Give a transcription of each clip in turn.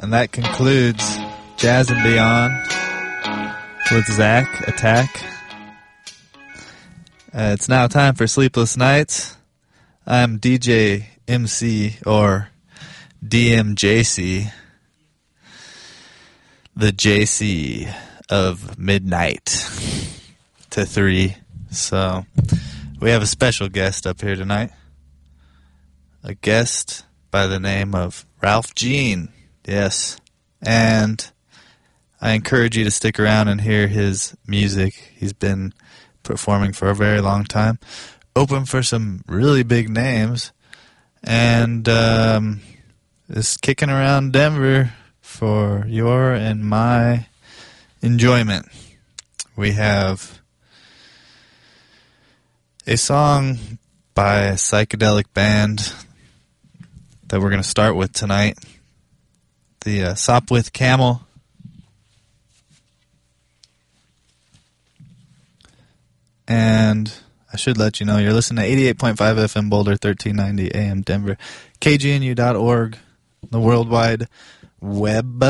And that concludes Jazz and Beyond with Zach Attack. It's now time for Sleepless Nights. I'm DJ MC or DMJC, the JC of midnight to 3. So we have a special guest up here tonight. A guest by the name of Ralph Jean. Yes. And I encourage you to stick around and hear his music. He's been performing for a very long time. Open for some really big names. And is kicking around Denver for your and my enjoyment. We have a song by a psychedelic band that we're going to start with tonight. The Sopwith Camel. And I should let you know, you're listening to 88.5 FM Boulder, 1390 AM Denver, kgnu.org, the World Wide Web.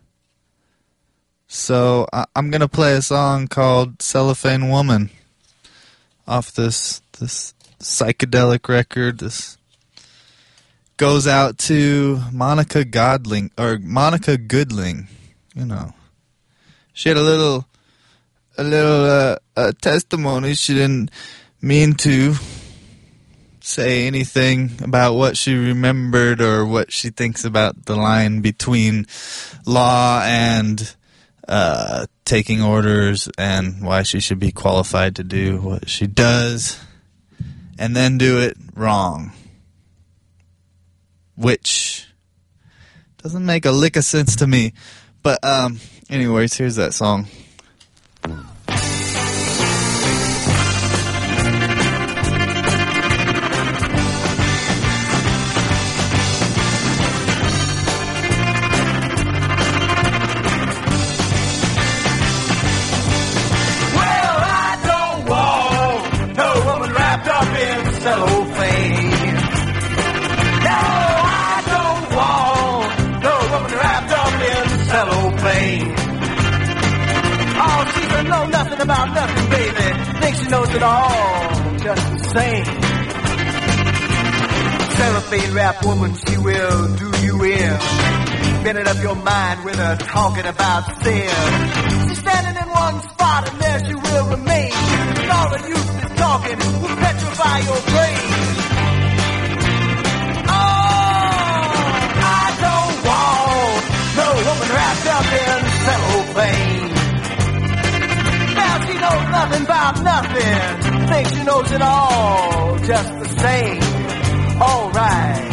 So I'm going to play a song called Cellophane Woman off this psychedelic record. This goes out to Monica Goodling. You know, she had a little testimony. She didn't mean to say anything about what she remembered or what she thinks about the line between law and taking orders, and why she should be qualified to do what she does and then do it wrong, which doesn't make a lick of sense to me. But anyways, here's that song. About nothing, baby. Think she knows it all, just the same. Cellophane rap woman, she will do you in. Bending up your mind with her talking about sin. She's standing in one spot and there she will remain. And all the youth is talking will petrify your brain. Oh, I don't want no woman wrapped up in cellophane. She knows nothing about nothing. Thinks she knows it all, just the same. All right.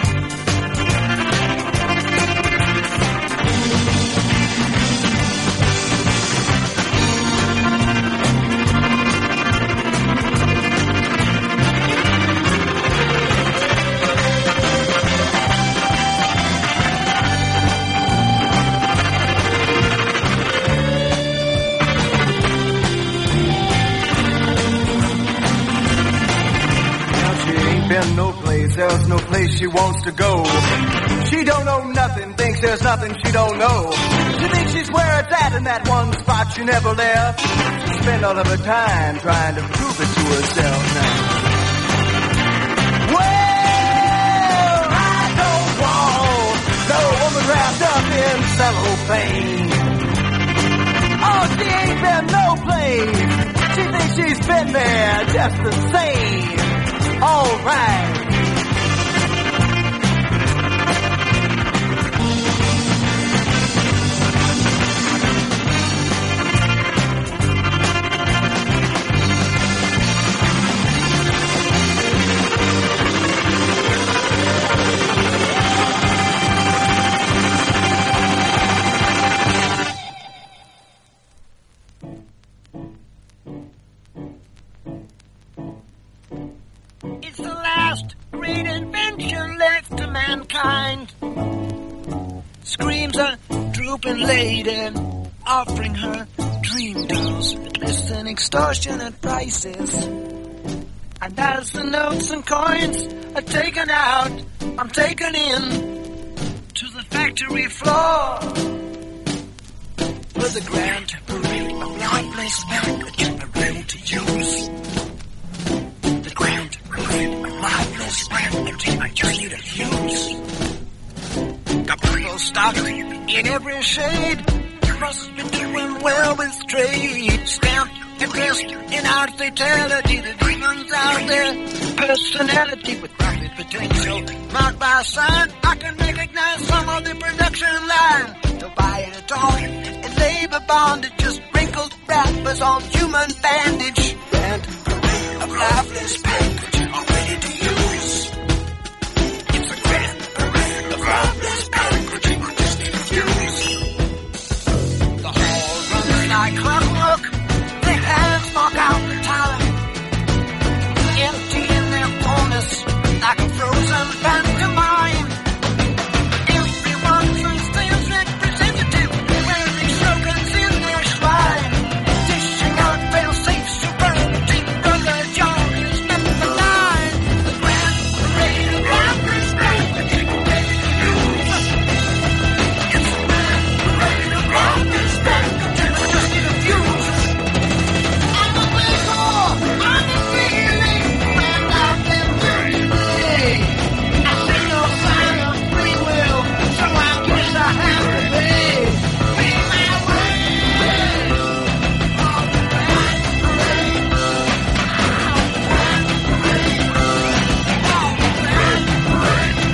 There's no place she wants to go. She don't know nothing, thinks there's nothing she don't know. She thinks she's where it's at in that one spot she never left. She spent all of her time trying to prove it to herself now. Well, I don't want no woman wrapped up in cellophane. Oh, she ain't been no place. She thinks she's been there just the same. All right. Screams a drooping lady, offering her dream dolls at less than extortionate prices. And as the notes and coins are taken out, I'm taken in to the factory factory floor. With a grand parade of lifeless package ready to use. The grand parade of lifeless package ready to use. Got people stocked in every shade. Must be doing well with trade. Stamped and dressed in art fatality. The demons out there. Personality with rapid potential. Marked by a sign, I can recognize some of the production line. To buy it at all, and labor bondage, just wrinkled wrappers on human bandage. And parade of lifeless package all ready to use. It's a grand parade of lifeless package just to use. The hall runs like clockwork. The hands mark out the time. Empty in their corners, like a frozen pantomime. Everyone's a sales representative, wearing slogans in their shrine. Dishing out fail-safe superlative, brother John is number 9. The grand parade of lifeless package ready to use. It's a grand parade of lifeless package just to use. I'm a wiggle, I'm a feeling, when I've been very late. I see no sign of free will, so I guess I have to pay. Pay my way. Oh, the grand parade. Oh, the grand parade. Oh, the grand parade.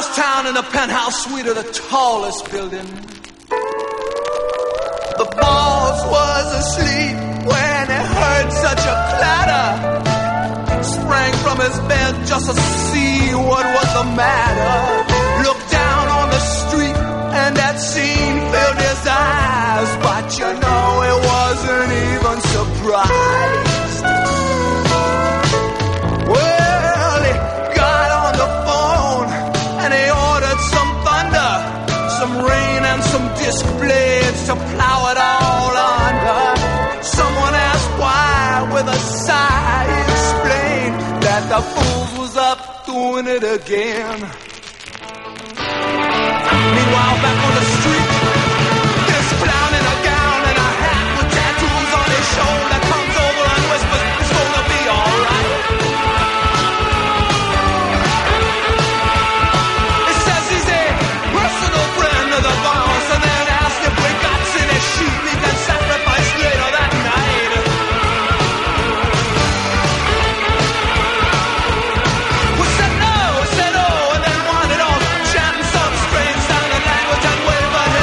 across town in a penthouse suite of the tallest building. The boss was asleep when he heard such a clatter. Sprang from his bed just to see what was the matter. Looked down on the street and that scene filled his eyes. But you know he wasn't even surprised. Well, he got on the phone and he ordered some thunder, some rain and some disc blades to plow it all under. Someone asked why, with a sigh he explained that the fools was up doing it again. Meanwhile, back on the street, this clown in a gown and a hat with tattoos on his shoulder comes over and whispers, it's gonna be alright. He says he's a personal friend of the boss, and then asks if we got any sheep he can sacrifice later that night. We said no, and then wandered off, chanting some strange sounding language and waving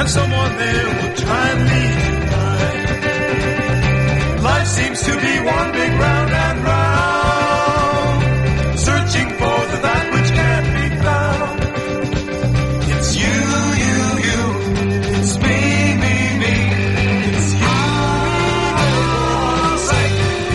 and someone there will try and lead you right. Life seems to be one big round and round, searching for the that which can't be found. It's you, you, you. It's me, me, me. It's you. Say.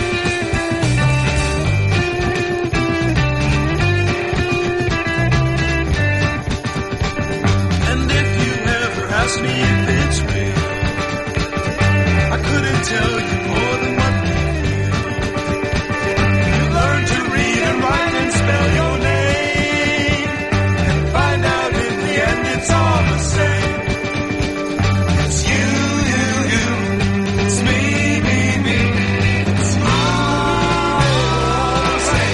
And if you ever ask me if it's real, I couldn't tell you more than what we feel. You learn to read and write and spell your name, and find out in the end it's all the same. It's you, you, you. It's me, me, me. It's you. Say.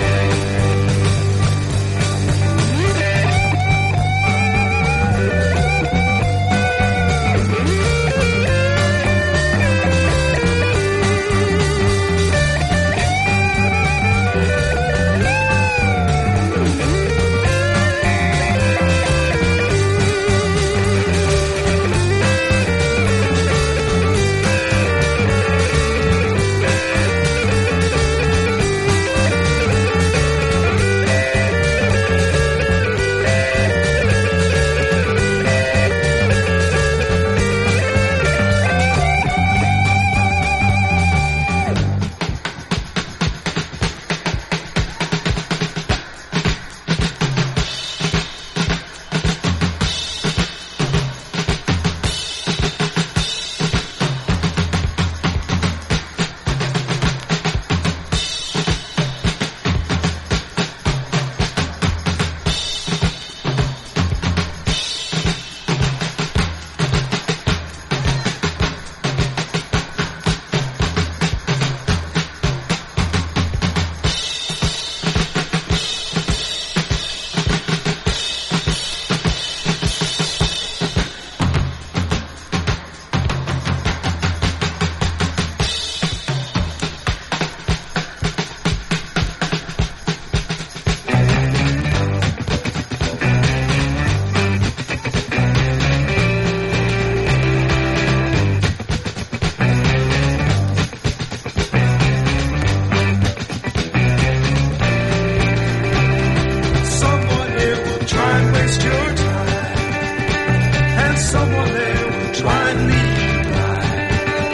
Someone here will try and waste your time, and someone there will try and lead you right.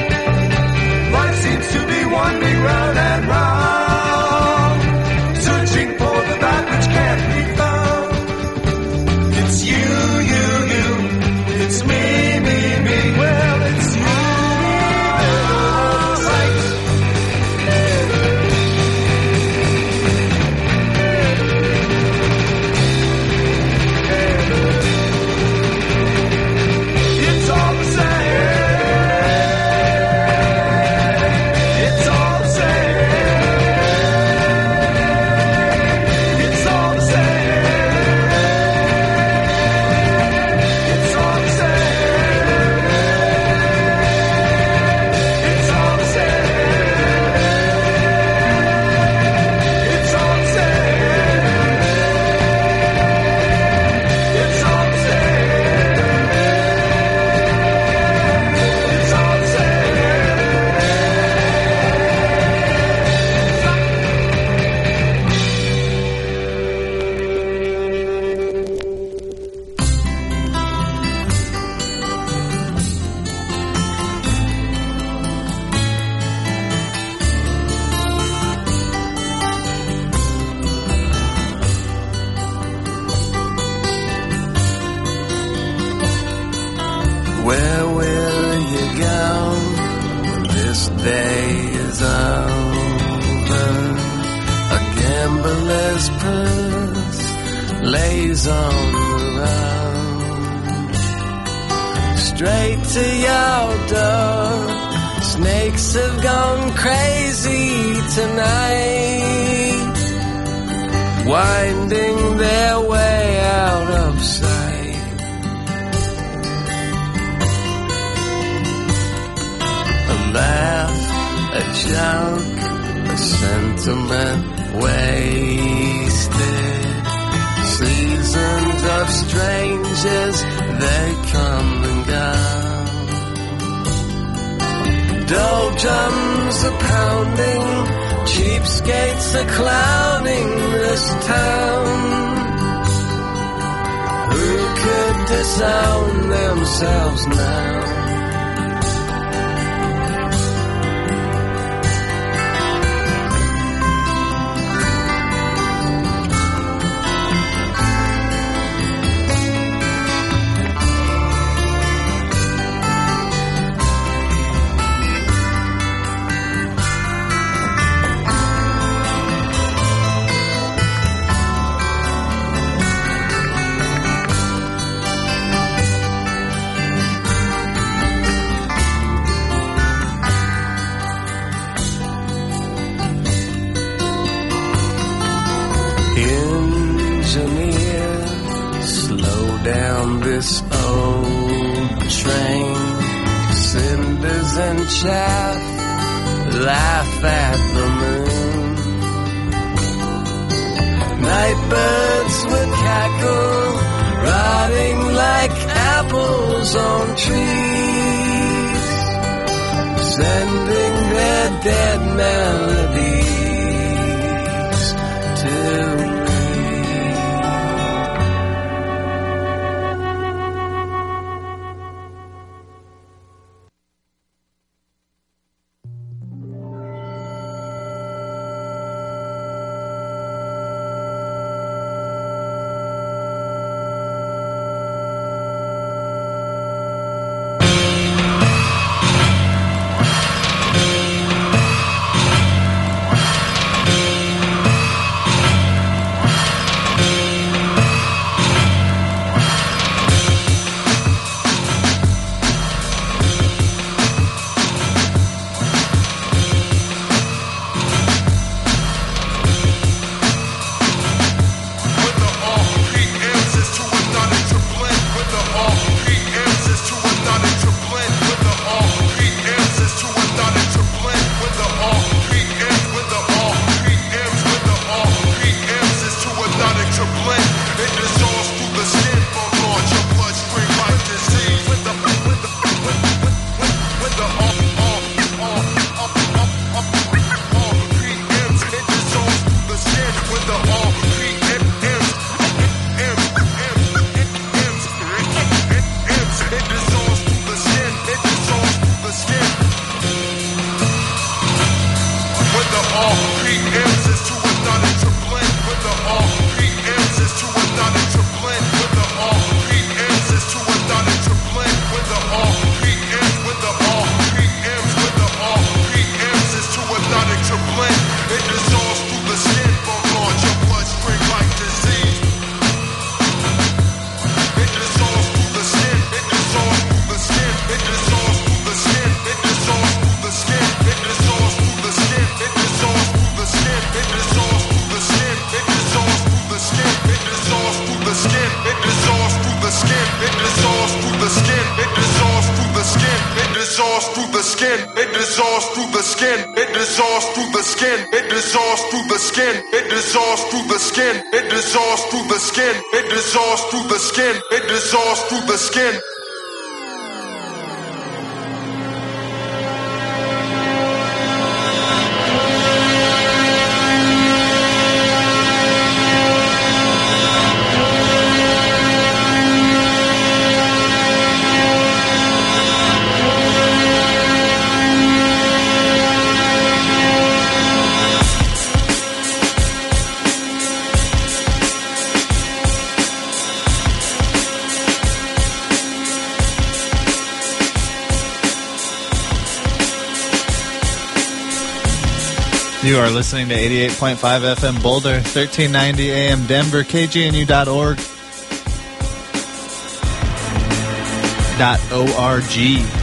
Life seems to be one big round and round, searching for the that which can't be found. It's you, you, you. It's me, me, me. Well, it's you. Say. It's all the same. It's all the same. It's all the same. It's all the same. It's all the same. It's all the same. It's all the Where will you go when this day is over? A gambler's purse lays on the road. Straight to your door. Snakes have gone crazy tonight, winding their way out of sight. A laugh, a joke, a sentiment wasted. Seasons of strangers, they come and go. are pounding, cheapskates are clowning this town. Who could disown themselves now? Down this old train, cinders and chaff laugh at the moon. Nightbirds will cackle, rotting like apples on trees, sending their dead melodies to me. You are listening to 88.5 FM Boulder, 1390 AM Denver, KGNU.org. .org.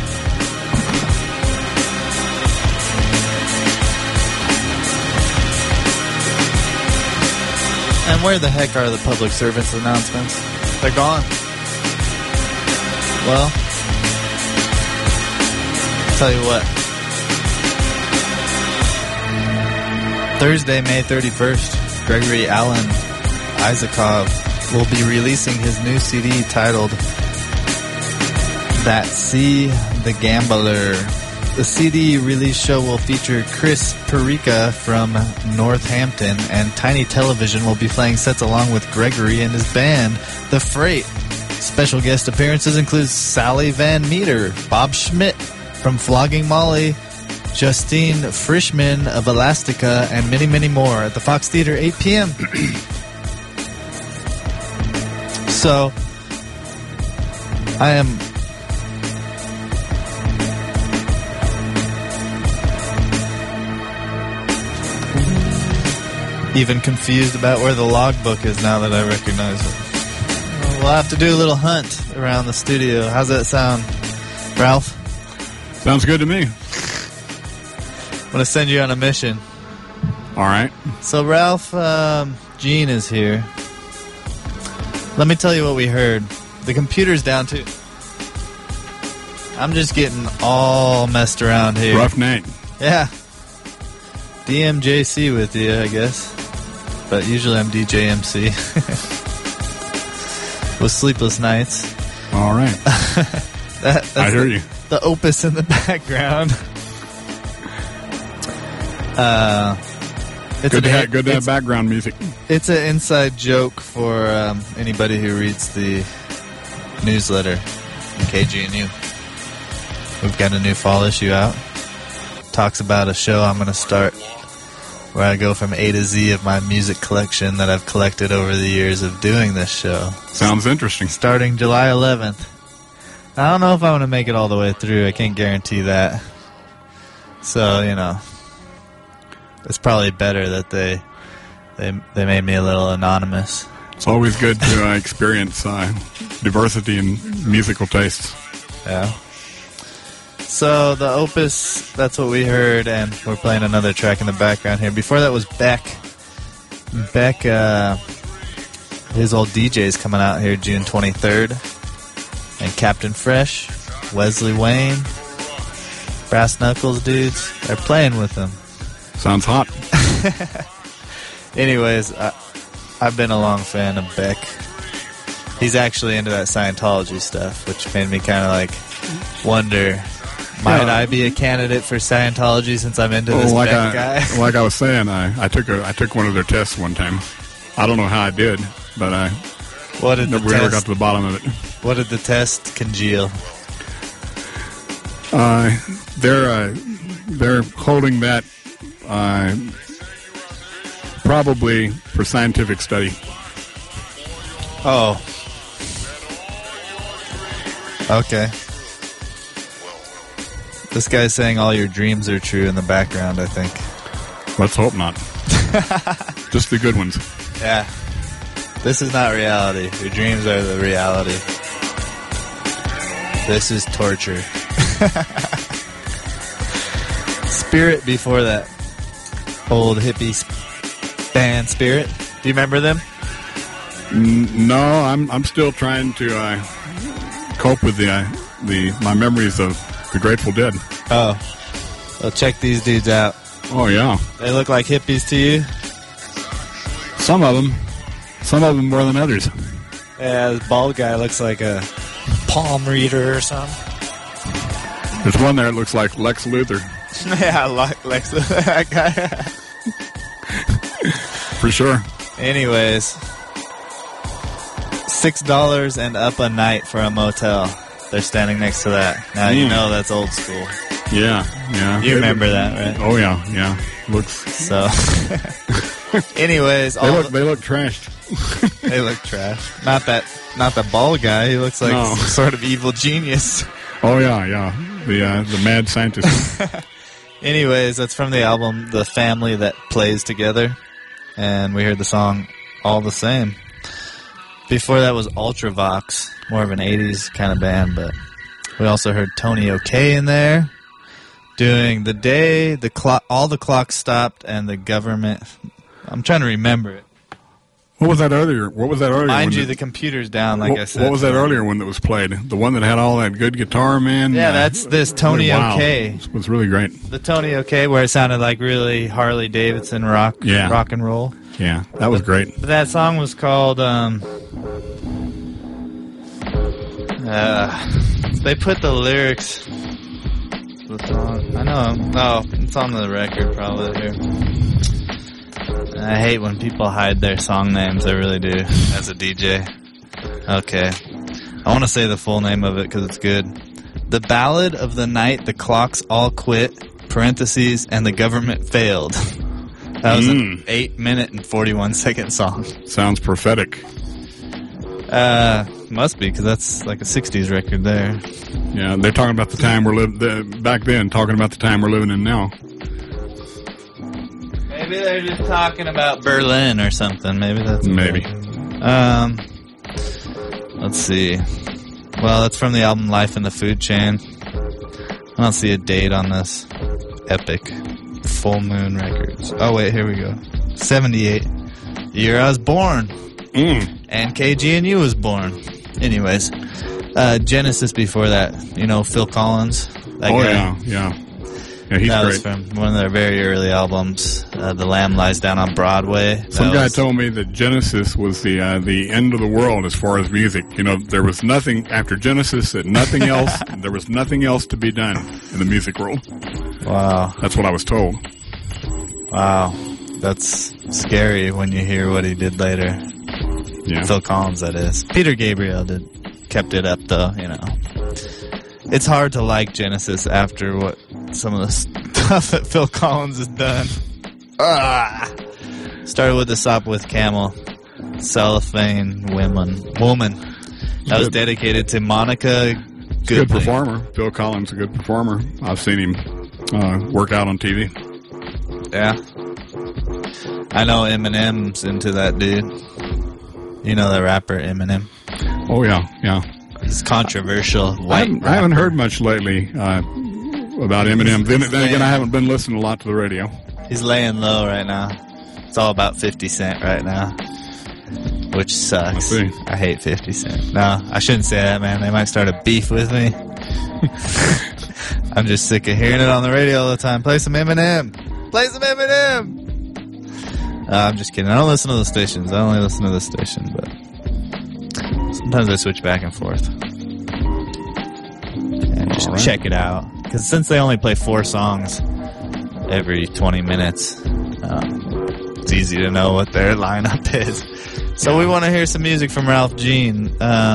And where the heck are the public service announcements? They're gone. Well, tell you what. Thursday, May 31st, Gregory Alan Isakov will be releasing his new CD titled That Sea the Gambler. The CD release show will feature Chris Perica from Northampton, and Tiny Television will be playing sets along with Gregory and his band, The Freight. Special guest appearances include Sally Van Meter, Bob Schmidt from Flogging Molly, Justine Frischman of Elastica, and many, many more at the Fox Theater, 8 p.m. So, I am even confused about where the logbook is now that I recognize it. We'll have to do a little hunt around the studio. How's that sound, Ralph? Sounds good to me. I'm going to send you on a mission. All right. So, Ralph, Gene is here. Let me tell you what we heard. The computer's down, too. I'm just getting all messed around here. Rough night. Yeah. DMJC with you, I guess. But usually I'm DJMC. With Sleepless Nights. All right. That's I hear you. The opus in the background. It's Good to have background music. It's an inside joke for anybody who reads the newsletter, KGNU. We've got a new fall issue out. Talks about a show I'm going to start where I go from A to Z of my music collection that I've collected over the years of doing this show. Sounds interesting. Starting July 11th. I don't know if I'm going to make it all the way through. I can't guarantee that. So, you know, it's probably better that they made me a little anonymous. It's always good to experience diversity in musical tastes. Yeah. So the opus, that's what we heard, and we're playing another track in the background here. Before that was Beck. Beck, his old DJ's coming out here June 23rd. And Captain Fresh, Wesley Wayne, Brass Knuckles dudes, they're playing with him. Sounds hot. Anyways, I've been a long fan of Beck. He's actually into that Scientology stuff, which made me kind of like wonder, might I be a candidate for Scientology since I'm into this Beck guy? Like I was saying, I took one of their tests one time. I don't know how I did, but I never got to the bottom of it. What did the test congeal? They're holding that probably for scientific study. Oh. Okay. This guy's saying all your dreams are true in the background, I think. Let's hope not. Just the good ones. Yeah. This is not reality. Your dreams are the reality. This is torture. Spirit before that. Old hippie band Spirit. Do you remember them? No, I'm still trying to cope with my memories of the Grateful Dead. Oh. Well, check these dudes out. Oh, yeah. They look like hippies to you? Some of them. Some of them more than others. Yeah, this bald guy looks like a palm reader or something. There's one there that looks like Lex Luthor. Yeah, Lex Luthor, that guy. For sure. Anyways, $6 and up a night for a motel. They're standing next to that. Now you know that's old school. Yeah. You remember that, right? Oh yeah. Looks so. Anyways, they look trashed. They look trash. Not the bald guy. He looks like some sort of evil genius. Oh yeah. The mad scientist. Anyways, that's from the album The Family That Plays Together, and we heard the song All the Same. Before that was Ultravox, more of an 80s kind of band, but we also heard Tony O'Kay in there doing The Day All the Clocks Stopped and the Government. I'm trying to remember it. What was that earlier? Mind you, the computer's down, like I said. What was that earlier one that was played? The one that had all that good guitar, man? Yeah, that's this Tony O'Kay. It was really great. The Tony O'Kay, where it sounded like really Harley Davidson rock and roll. Yeah, that was great. But that song was called, they put the lyrics, the song. I know him. Oh, it's on the record probably here. I hate when people hide their song names. I really do, as a DJ. Okay. I want to say the full name of it because it's good. The Ballad of the Night the Clocks All Quit, parentheses, and the Government Failed. That was an 8-minute and 41-second song. Sounds prophetic. Must be, because that's like a 60s record there. Yeah, they're talking about the time we're living back then, talking about the time we're living in now. Maybe they're just talking about Berlin or something. Maybe that's maybe. Let's see. Well, it's from the album Life in the Food Chain. I don't see a date on this. Epic. Full Moon Records. Oh, wait, here we go. 78. Year I was born. And KG&U was born. Anyways. Genesis before that. You know, Phil Collins. That guy. Yeah, he's that great. was from one of their very early albums. The Lamb Lies Down on Broadway. Some guy told me that Genesis was the end of the world as far as music. You know, there was nothing after Genesis, that nothing else. There was nothing else to be done in the music world. Wow, that's what I was told. Wow, that's scary when you hear what he did later. Yeah, Phil Collins, that is. Peter Gabriel kept it up though. You know, it's hard to like Genesis after what some of the stuff that Phil Collins has done. Started with the Sop with Camel, Cellophane Woman. That was dedicated to Monica Goodling. Good performer. Phil Collins, a good performer. I've seen him work out on TV. Yeah. I know Eminem's into that dude. You know the rapper Eminem? Oh, yeah. He's controversial. I haven't heard much lately about Eminem. Then again, I haven't been listening a lot to the radio. He's laying low right now. It's all about 50 Cent right now, which sucks. I hate 50 Cent. No, I shouldn't say that, man. They might start a beef with me. I'm just sick of hearing it on the radio all the time. Play some Eminem. I'm just kidding. I don't listen to the stations. I only listen to this station, but sometimes I switch back and forth. And just check it out. Because since they only play 4 songs every 20 minutes, it's easy to know what their lineup is. So we want to hear some music from Ralph Jean.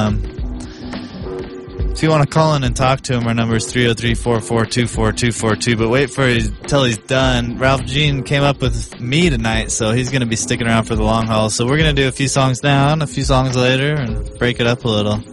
If you want to call in and talk to him, our number is 303-442-4242. But wait till he's done. Ralph Jean came up with me tonight, so he's going to be sticking around for the long haul. So we're going to do a few songs now and a few songs later and break it up a little.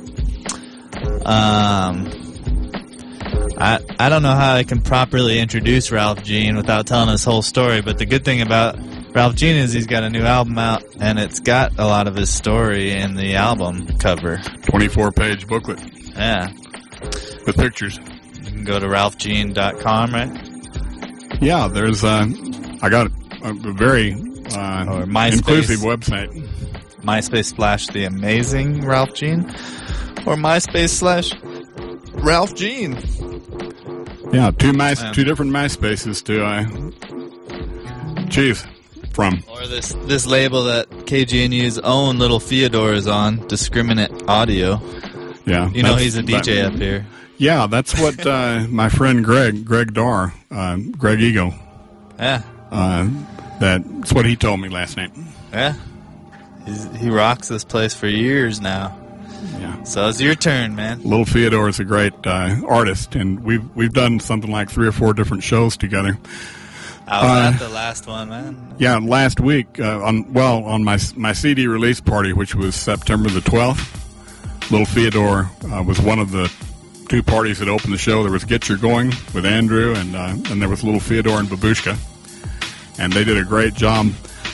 I don't know how I can properly introduce Ralph Jean without telling his whole story, but the good thing about Ralph Jean is he's got a new album out, and it's got a lot of his story in the album cover. 24-page booklet. Yeah. With pictures. You can go to ralphjean.com, right? Yeah, there's I got a very inclusive website. MySpace / The Amazing Ralph Jean, or MySpace / Ralph Jean. Yeah, two different MySpaces to choose from. Or this label that KG&U's own little Theodore is on, Discriminate Audio. Yeah, you know he's a DJ up here. Yeah, that's what my friend Greg Darr, Greg Ego. Yeah. That's what he told me last night. Yeah. He rocks this place for years now. Yeah. So it's your turn, man. Little Theodore is a great artist, and we've done something like 3 or 4 different shows together. I was at the last one, man. Yeah, last week on my CD release party, which was September the 12th. Little Theodore was one of the 2 parties that opened the show. There was Get Your Going with Andrew, and there was Little Theodore and Babushka, and they did a great job.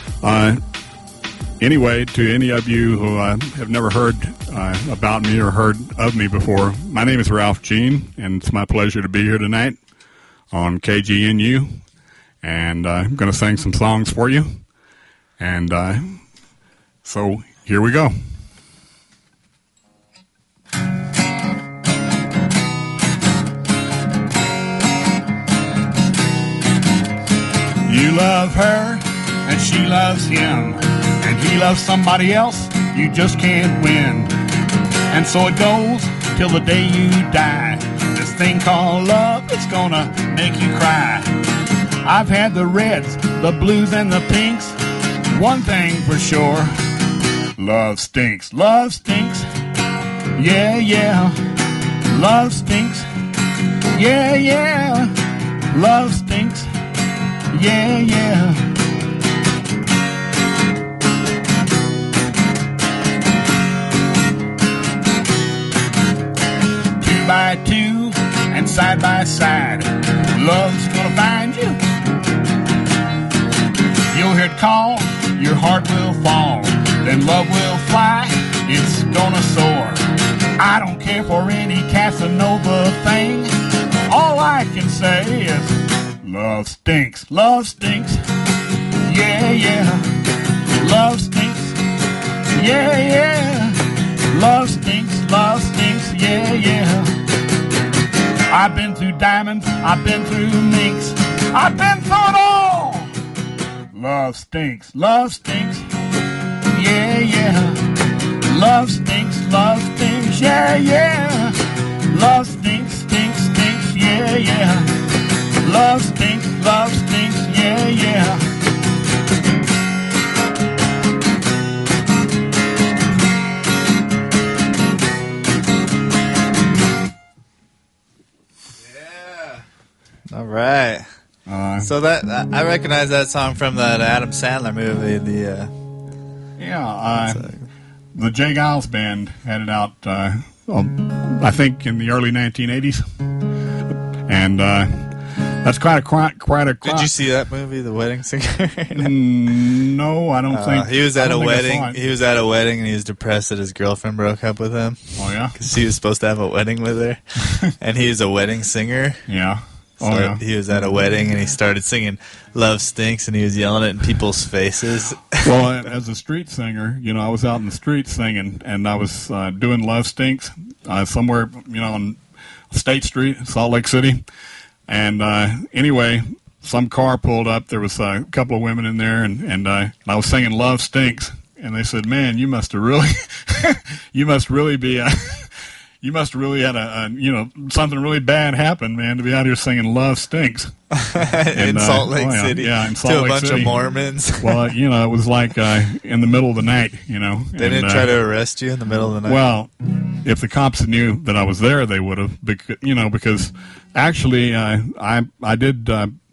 Anyway, to any of you who have never heard about me or heard of me before, my name is Ralph Jean, and it's my pleasure to be here tonight on KGNU, and I'm going to sing some songs for you, and so here we go. You love her, and she loves him, and he loves somebody else, you just can't win. And so it goes till the day you die. This thing called love, it's gonna make you cry. I've had the reds, the blues, and the pinks. One thing for sure, love stinks. Love stinks. Yeah, yeah. Love stinks. Yeah, yeah. Love stinks. Yeah, yeah. 2 by 2 and side by side, love's gonna find you. You'll hear it call, your heart will fall, then love will fly, it's gonna soar. I don't care for any Casanova thing, all I can say is love stinks. Love stinks. Yeah, yeah. Love stinks. Yeah, yeah. Love stinks. Love stinks. Yeah, yeah. I've been through diamonds. I've been through minks. I've been through it all. Love stinks. Love stinks. Yeah, yeah. Love stinks. Love stinks. Yeah, yeah. Love stinks. Stinks. Stinks. Yeah, yeah. Love stinks, yeah, yeah. All right. So that I recognize that song from that Adam Sandler movie. The Jay Giles Band had it out, I think, in the early 1980s, and that's quite a. Did you see that movie, The Wedding Singer? No, I don't think. He was at a wedding. He was at a wedding, and he was depressed that his girlfriend broke up with him. Oh yeah, because he was supposed to have a wedding with her, and he was a wedding singer. Yeah. So he was at a wedding, and he started singing "Love Stinks," and he was yelling it in people's faces. Well, as a street singer, I was out in the streets singing, and I was doing "Love Stinks" somewhere, on State Street, Salt Lake City. And anyway, some car pulled up. There was a couple of women in there, and I was singing "Love Stinks," and they said, "Man, you must have really, you must really be." You must have really had something really bad happen, man, to be out here singing "Love Stinks" in Salt Lake City. Yeah, in Salt to Lake a bunch City. of Mormons. Well, it was like in the middle of the night. They didn't try to arrest you in the middle of the night. Well, if the cops knew that I was there, they would have. Because actually, I did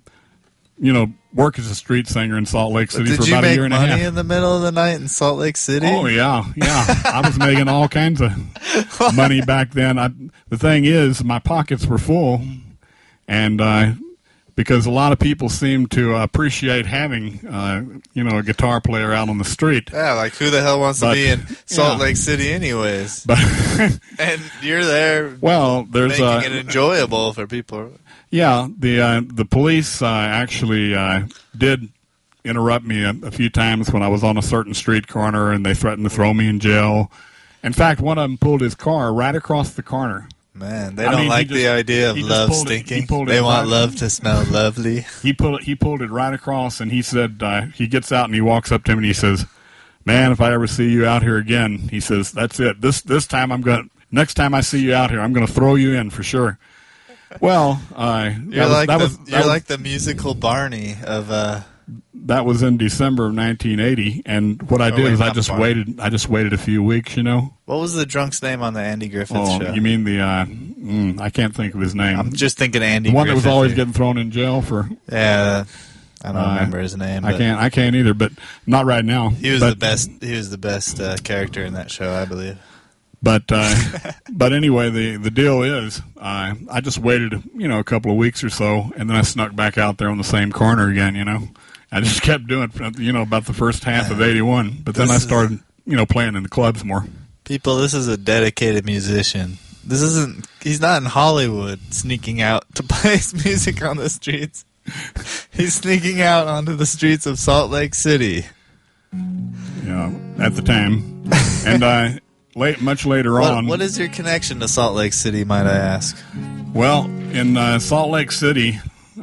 work as a street singer in Salt Lake City for about a year and a half. Did you make money in the middle of the night in Salt Lake City? Oh, yeah. I was making all kinds of money back then. The thing is, my pockets were full, and because a lot of people seem to appreciate having, a guitar player out on the street. Yeah, like who the hell wants to be in Salt Lake City anyways? And you're there making it enjoyable for people. Yeah, the police actually did interrupt me a few times when I was on a certain street corner, and they threatened to throw me in jail. In fact, one of them pulled his car right across the corner. Man, they don't like the idea of love stinking. They want love to smell lovely. He pulled it right across, and he said he gets out and he walks up to him and he says, "Man, if I ever see you out here again," he says, "that's it. This time next time I see you out here, I'm gonna throw you in for sure." Well, you're like the musical Barney of. That was in December of 1980, and what I did is I just waited a few weeks. What was the drunk's name on the Andy Griffith show? You mean the? I can't think of his name. I'm just thinking Andy. The one Griffith that was always getting thrown in jail for. Yeah, I don't remember his name. I can't either, but not right now. He was the best. He was the best character in that show, I believe. But anyway, the deal is, I just waited, a couple of weeks or so, and then I snuck back out there on the same corner again. I just kept doing it, about the first half of '81. But then I started, playing in the clubs more. People, this is a dedicated musician. He's not in Hollywood sneaking out to play his music on the streets. He's sneaking out onto the streets of Salt Lake City. Yeah, at the time. And much later on. What is your connection to Salt Lake City, might I ask? Well, in Salt Lake City,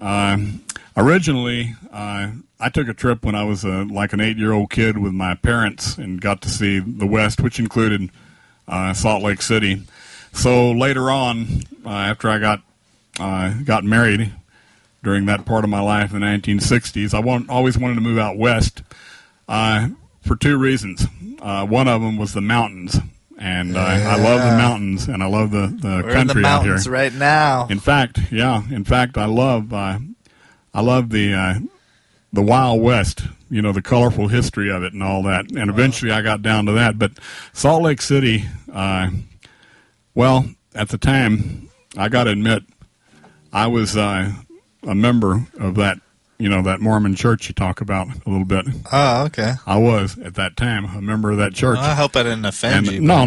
originally, I took a trip when I was like an 8-year-old kid with my parents and got to see the West, which included Salt Lake City. So later on, after I got got married during that part of my life in the 1960s. I always wanted to move out west for two reasons. One of them was the mountains. And I love the mountains, and I love the We're country in the mountains out here. right now. In fact, I love the Wild West. You know, the colorful history of it and all that. And eventually, I got down to that. But Salt Lake City, well, at the time, I got to admit, I was a member of that. You know, that Mormon church you talk about a little bit. Oh, okay. I was, at that time, a member of that church. Well, I hope I didn't offend you. No.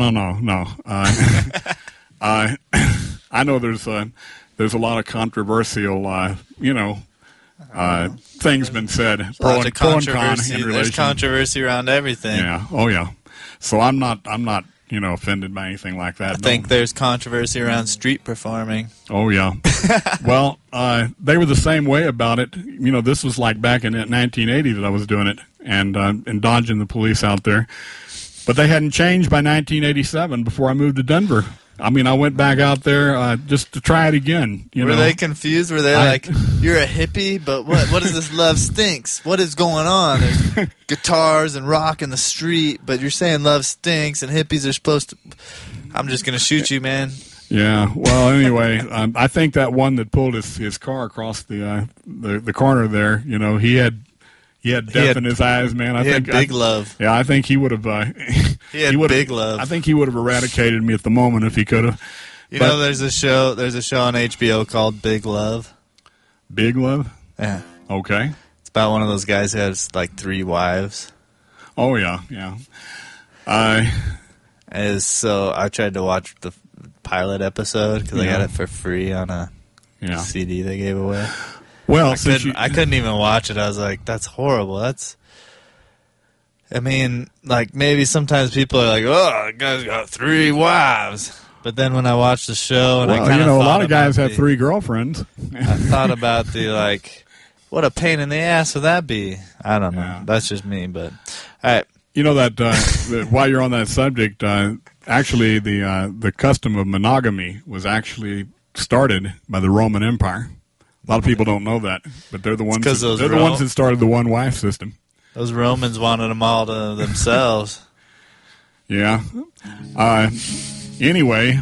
I know there's a lot of controversial, things been said. Pro and con in relation. There's controversy around everything. Yeah. Oh, yeah. So I'm not, offended by anything like that. I think there's controversy around street performing. Oh, yeah. Well, they were the same way about it. You know, this was like back in 1980 that I was doing it and dodging the police out there. But they hadn't changed by 1987 before I moved to Denver. I mean, I went back out there just to try it again. Were they confused? Were they like, you're a hippie, but what is this love stinks? What is going on? There's guitars and rock in the street, but you're saying love stinks and hippies are supposed to... I'm just going to shoot you, man. Yeah, well, anyway, I think that one that pulled his car across the corner there, you know, he had death in his eyes, man. I think big love. Yeah, I think he would have. He had big love. I think he would have eradicated me at the moment if he could have. You know, there's a show on HBO called Big Love. Big Love? Yeah. Okay. It's about one of those guys who has like 3 wives. Oh yeah. So I tried to watch the pilot episode because I got it for free on a CD they gave away. Well, I couldn't even watch it. I was like, that's horrible. I mean, like, maybe sometimes people are like, oh, the guy's got 3 wives. But then when I watched the show, and I kind of a lot of guys have 3 girlfriends. I thought about what a pain in the ass would that be? I don't know. Yeah. That's just me, but all right. You know that while you're on that subject, actually the custom of monogamy was actually started by the Roman Empire. A lot of people don't know that, but they're the ones. They're the ones that started the one-wife system. Those Romans wanted them all to themselves. Yeah. Anyway,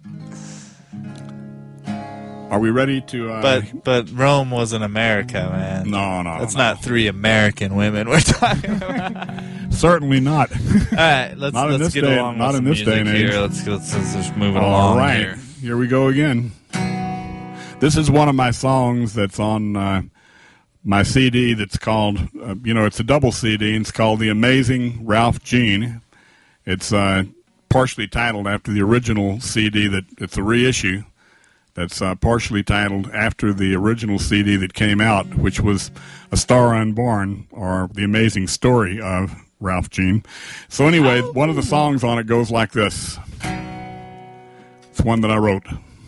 are we ready to? But Rome wasn't America, man. No. That's not 3 American women we're talking about. Certainly not. All right, let's get along. Not in this day and age. Let's just move it along. All right, here we go again. This is one of my songs that's on my CD that's called, it's a double CD, and it's called The Amazing Ralph Jean. It's partially titled after the original CD it's a reissue that's partially titled after the original CD that came out, which was A Star Unborn, or The Amazing Story of Ralph Jean. So anyway, one of the songs on it goes like this. It's one that I wrote.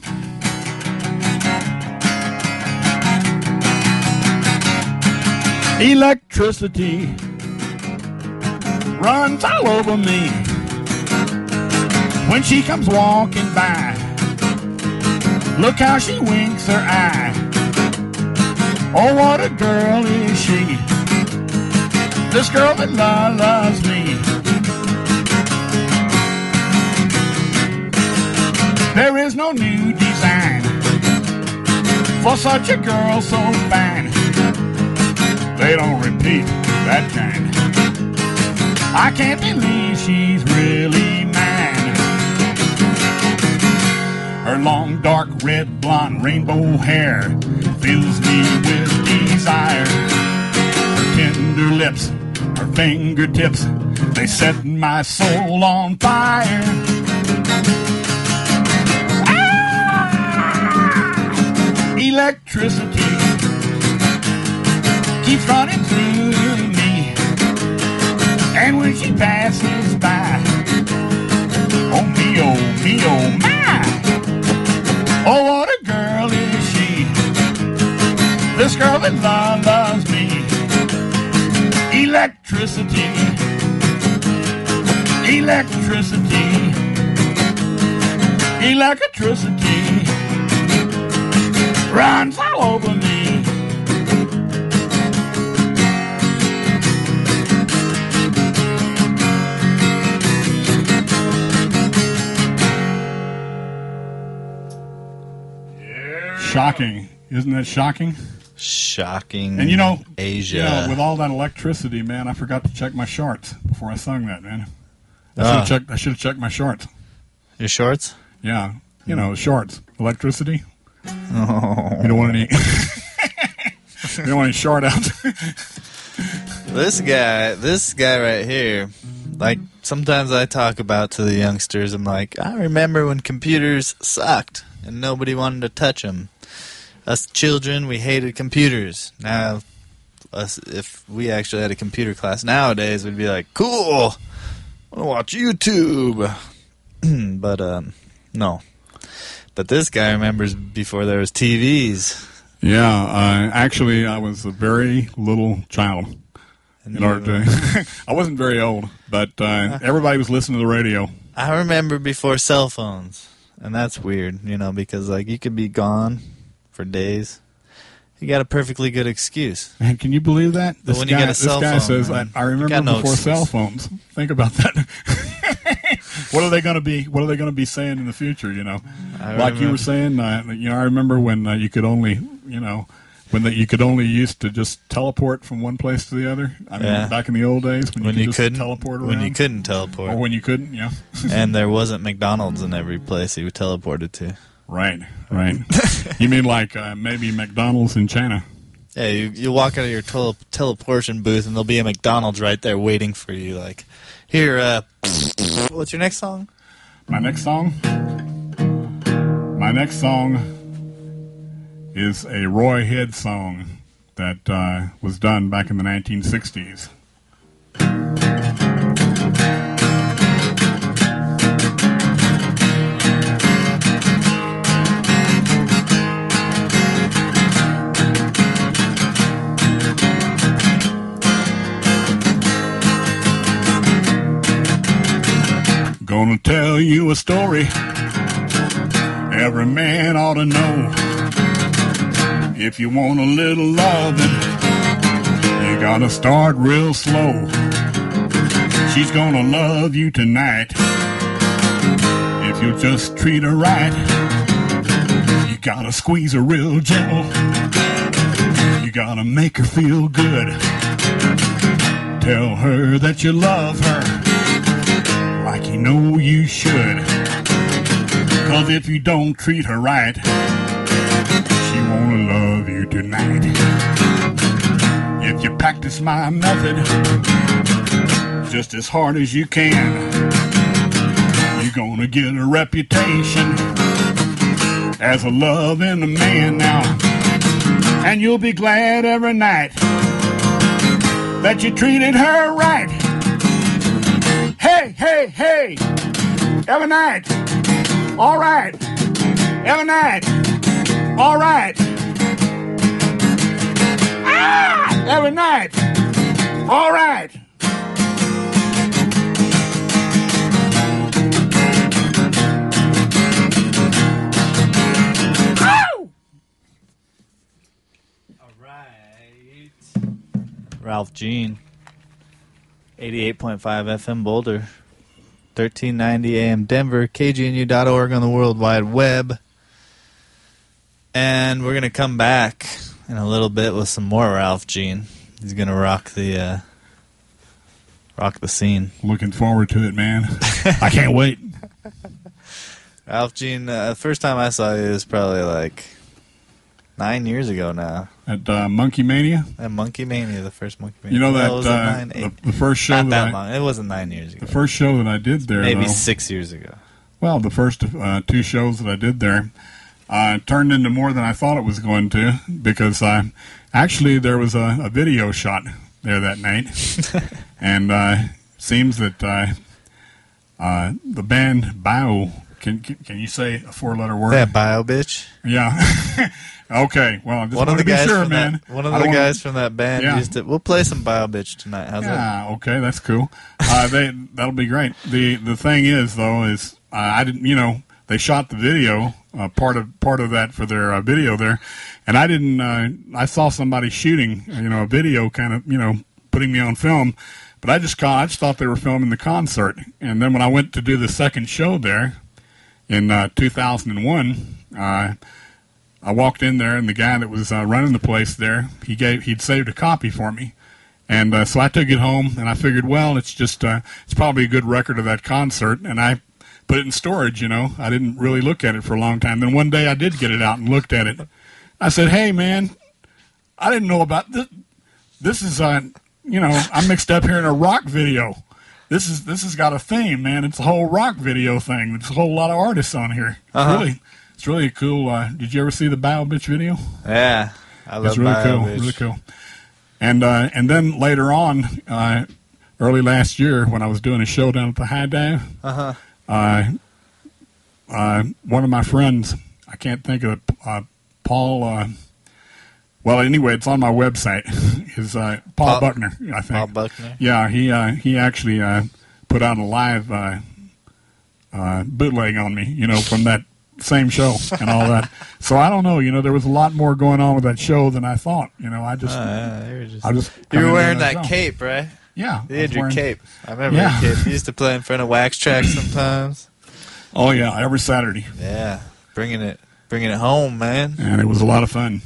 Electricity runs all over me when she comes walking by. Look how she winks her eye. Oh, what a girl is she, this girl that loves me. There is no new design for such a girl so fine. They don't repeat that kind. I can't believe she's really mine. Her long, dark, red, blonde, rainbow hair fills me with desire. Her tender lips, her fingertips, they set my soul on fire. Ah! Electricity keeps running through me, and when she passes by, oh me, oh my, oh what a girl is she, this girl that loves me. Electricity, electricity, electricity, runs all over me. Shocking. Isn't that shocking? Shocking. And Asia. with all that electricity, man, I forgot to check my shorts before I sung that, man. I should have checked my shorts. Your shorts? Yeah. Shorts. Electricity. Oh. You don't want any you don't want any short out. This guy right here, like, sometimes I talk about to the youngsters, I'm like, I remember when computers sucked and nobody wanted to touch them. Us children, we hated computers. Now, if we actually had a computer class nowadays, we'd be like, cool, I want to watch YouTube. But, no. But this guy remembers before there was TVs. Yeah, actually, I was a very little child. I wasn't very old, but everybody was listening to the radio. I remember before cell phones, and that's weird, because, like, you could be gone for days. You got a perfectly good excuse. Man, can you believe that? But when you get a cell this guy phone, says, man, I remember no before excuse. cell phones. Think about that. What are they going to be? What are they going to be saying in the future? Like you were saying, I remember when you could only, you could only used to just teleport from one place to the other. I mean, back in the old days when you could just teleport around. When you couldn't teleport. Or when you couldn't, yeah. And there wasn't McDonald's in every place you teleported to. Right. You mean like maybe McDonald's in China? Yeah, you walk out of your teleportation booth and there'll be a McDonald's right there waiting for you. Like, here, what's your next song? My next song is a Roy Head song that was done back in the 1960s. Gonna tell you a story every man ought to know. If you want a little loving, you gotta start real slow. She's gonna love you tonight if you'll just treat her right. You gotta squeeze her real gentle. You gotta make her feel good. Tell her that you love her like you know you should. 'Cause if you don't treat her right, she won't love you tonight. If you practice my method just as hard as you can, you're gonna get a reputation as a loving man now. And you'll be glad every night that you treated her right. Hey, hey, hey, every night, all right, every night, all right, every night, all right. All right. Ralph Jean. 88.5 FM Boulder, 1390 AM Denver, KGNU.org on the World Wide Web. And we're going to come back in a little bit with some more Ralph Jean. He's going to rock the scene. Looking forward to it, man. I can't wait. Ralph Jean, the first time I saw you was probably like 9 years ago now. At Monkey Mania? At Monkey Mania, the first Monkey Mania. You know that was it the first show Not that long. It wasn't 9 years ago. The first show that I did there, maybe though, 6 years ago. Well, the first two shows that I did there turned into more than I thought it was going to, because actually there was a video shot there that night, and seems that the band Bio. Can you say a four-letter word? That Bio bitch. Yeah. Okay. Well, just one of the guys sure, from man. Guys from that band Yeah. we'll play some Bio bitch tonight. How's that? Yeah. Okay, that's cool. That'll be great. The thing is, though, is I didn't. They shot the video part of that for their video there, and I didn't. I saw somebody shooting, a video, kind of, putting me on film, but I just thought they were filming the concert. And then when I went to do the second show there in 2001, I walked in there, and the guy that was running the place there, he'd saved a copy for me. And so I took it home, and I figured, well, it's probably a good record of that concert, and I put it in storage, I didn't really look at it for a long time. Then one day I did get it out and looked at it. I said, hey, man, I didn't know about this. This is, I'm mixed up here in a rock video. This has got a theme, man. It's a whole rock video thing. There's a whole lot of artists on here. It's really cool. Did you ever see the Bio Bitch video? Yeah, I love It's really Bio cool, Bitch. really cool. And then later on, early last year, when I was doing a show down at the High Dive, one of my friends, I can't think of it, Paul. Well, anyway, it's on my website. Is Paul Buckner, I think. Paul Buckner. Yeah, he actually put out a live bootleg on me, from that same show and all that. So I don't know, there was a lot more going on with that show than I thought. You You were wearing that cape, right? Yeah. You had your cape. I remember your cape. You used to play in front of Wax Trax sometimes. Oh yeah, every Saturday. Yeah, bringing it home, man. And it was a lot of fun.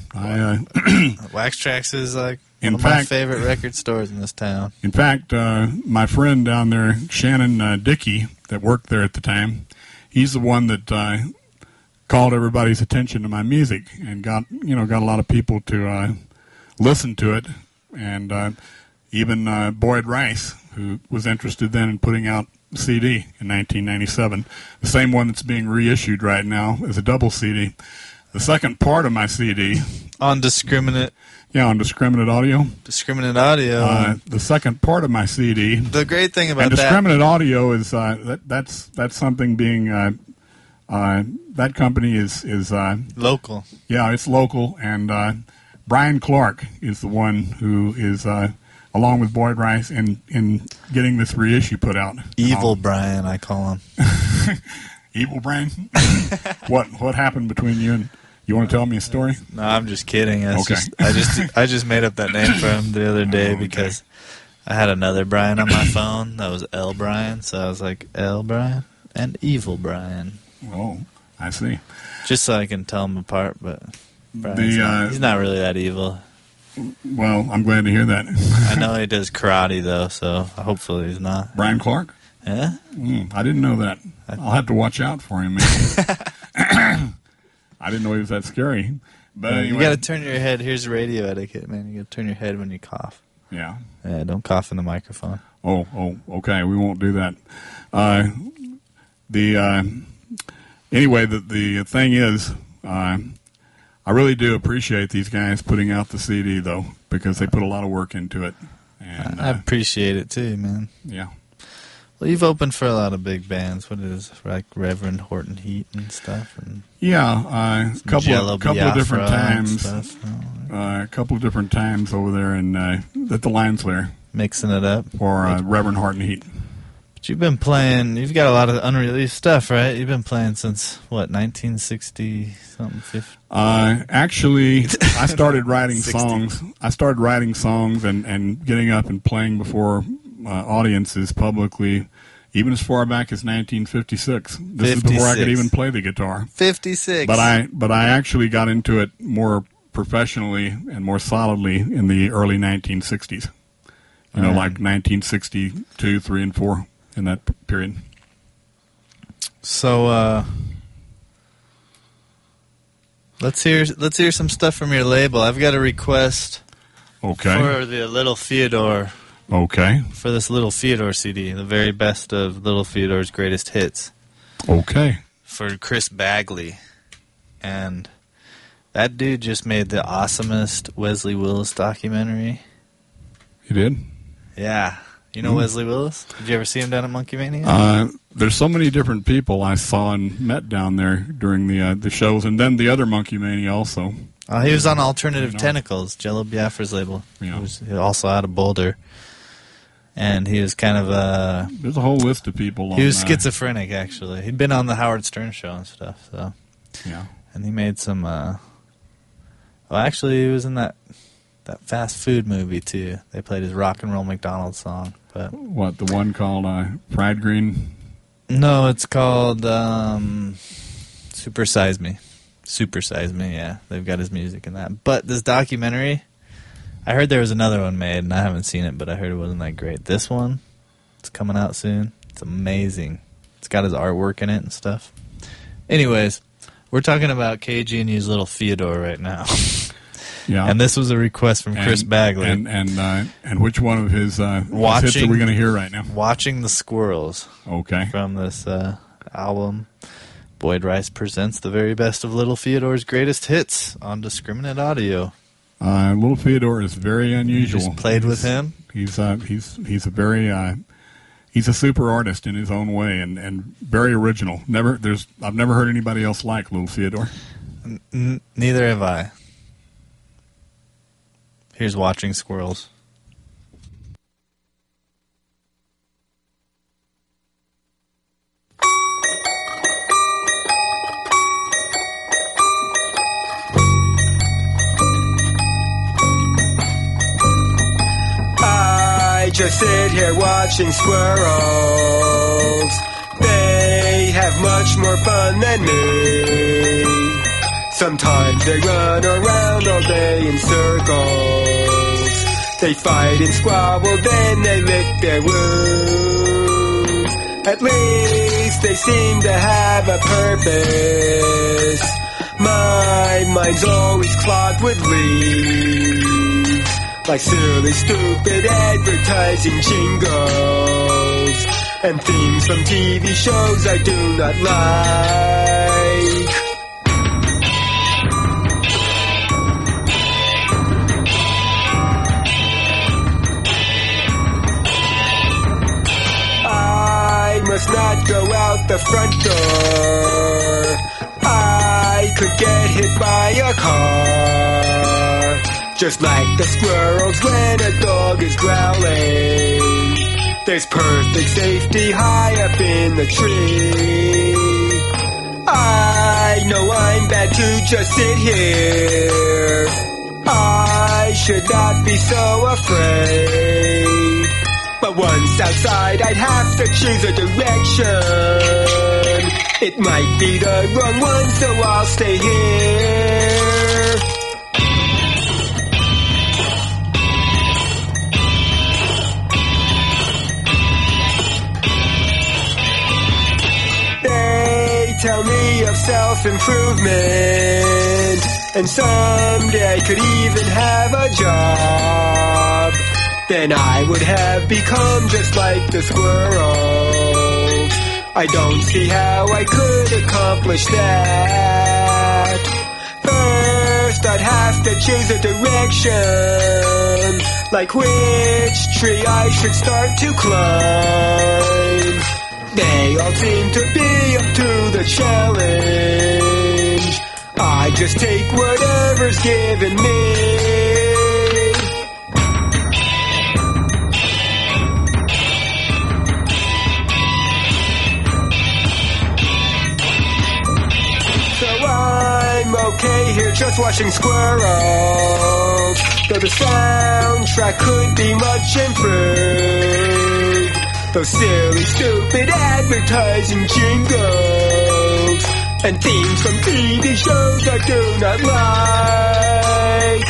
Wax Trax is like In one of my fact- favorite record stores in this town. In fact, my friend down there, Shannon Dickey, that worked there at the time, he's the one that called everybody's attention to my music and got a lot of people to listen to it, and even Boyd Rice, who was interested then in putting out a CD in 1997, the same one that's being reissued right now as a double CD. The second part of my CD On Discriminate on Discriminate Audio. Audio. The second part of my CD. The great thing about And that. Discriminate Audio is that's something being that company is Local. yeah, it's local, and Brian Clark is the one who is along with Boyd Rice in getting this reissue put out. Evil Brian, I call him. Evil Brian. What happened between you and? You want to tell me a story? No, I'm just kidding. Okay. I just made up that name for him the other day okay. because I had another Brian on my phone that was L Brian, so I was like L Brian and Evil Brian, Oh, I see. just so I can tell them apart. But Brian's he's not really that evil. Well, I'm glad to hear that. I know he does karate though, so hopefully he's not. Brian Clark? Yeah. I didn't know that. I'll have to watch out for him, man. I didn't know he was that scary. But anyway. You got to turn your head. Here's radio etiquette, man. You got to turn your head when you cough. Yeah. Yeah, don't cough in the microphone. Oh, okay. We won't do that. Anyway, the thing is, I really do appreciate these guys putting out the CD, though, because they put a lot of work into it. And I appreciate it too, man. yeah. Well, you've opened for a lot of big bands. What is like Reverend Horton Heat and stuff, and Yeah, a couple of different Biafra times. and stuff. A couple of different times over there in at the Lions Lair Mixing it up. for Reverend Horton Heat. But you've been playing. You've got a lot of unreleased stuff, right? You've been playing since what, 1960 something, 50? Actually, I started writing 60. songs. I started writing songs and getting up and playing before audiences publicly, even as far back as 1956. This is before I could 56. even play the guitar. 56. But I actually got into it more professionally and more solidly in the early 1960s. You know, like 1962, 3, and 4 in that period. So let's hear some stuff from your label. I've got a request Okay. for the Little Theodore. Okay. For this Little Theodore CD, the very best of Little Theodore's greatest hits, Okay. for Chris Bagley. And that dude just made the awesomest Wesley Willis documentary. You did? Yeah. You know Wesley Willis? Did you ever see him down at Monkey Mania? There's so many different people I saw and met down there during the shows, and then the other Monkey Mania also. He was on Alternative You know. Tentacles, Jello Biafra's label. Yeah. He was also out of Boulder. And he was kind of There's a whole list of people. he was schizophrenic, actually. He'd been on the Howard Stern show and stuff, so Yeah. And he made some, well, actually, he was in that fast food movie, too. They played his Rock and Roll McDonald's song. But What, the one called Fried Green? no, it's called Super Size Me. Super Size Me, yeah. They've got his music in that. But this documentary, I heard there was another one made, and I haven't seen it, but I heard it wasn't that great. This one, it's coming out soon. It's amazing. It's got his artwork in it and stuff. Anyways, we're talking about KG&U's Little Theodore right now. Yeah. And this was a request from Chris Bagley. And which one of his hits are we going to hear right now? Watching the Squirrels. Okay. From this album, Boyd Rice presents the very best of Little Theodore's greatest hits on Discriminate Audio. Little Theodore is very unusual. You just played with him. He's a very he's a super artist in his own way and very original. I've never heard anybody else like Little Theodore. Neither have I. Here's Watching Squirrels. I just sit here watching squirrels. They have much more fun than me. Sometimes they run around all day in circles. They fight and squabble, then they lick their wounds. At least they seem to have a purpose. My mind's always clogged with leaves, like silly, stupid advertising jingles and themes from TV shows I do not like. I must not go out the front door. I could get hit by a car, just like the squirrels when a dog is growling. There's perfect safety high up in the tree. I know I'm bad to just sit here. I should not be so afraid. But once outside, I'd have to choose a direction. It might be the wrong one, so I'll stay here. They tell me of self-improvement, and someday I could even have a job. Then I would have become just like the squirrel. I don't see how I could accomplish that. First, I'd have to choose a direction, like which tree I should start to climb. They all seem to be up to the challenge. I just take whatever's given me. Okay, here just watching squirrels, though the soundtrack could be much improved. Those silly, stupid advertising jingles and themes from TV shows I do not like.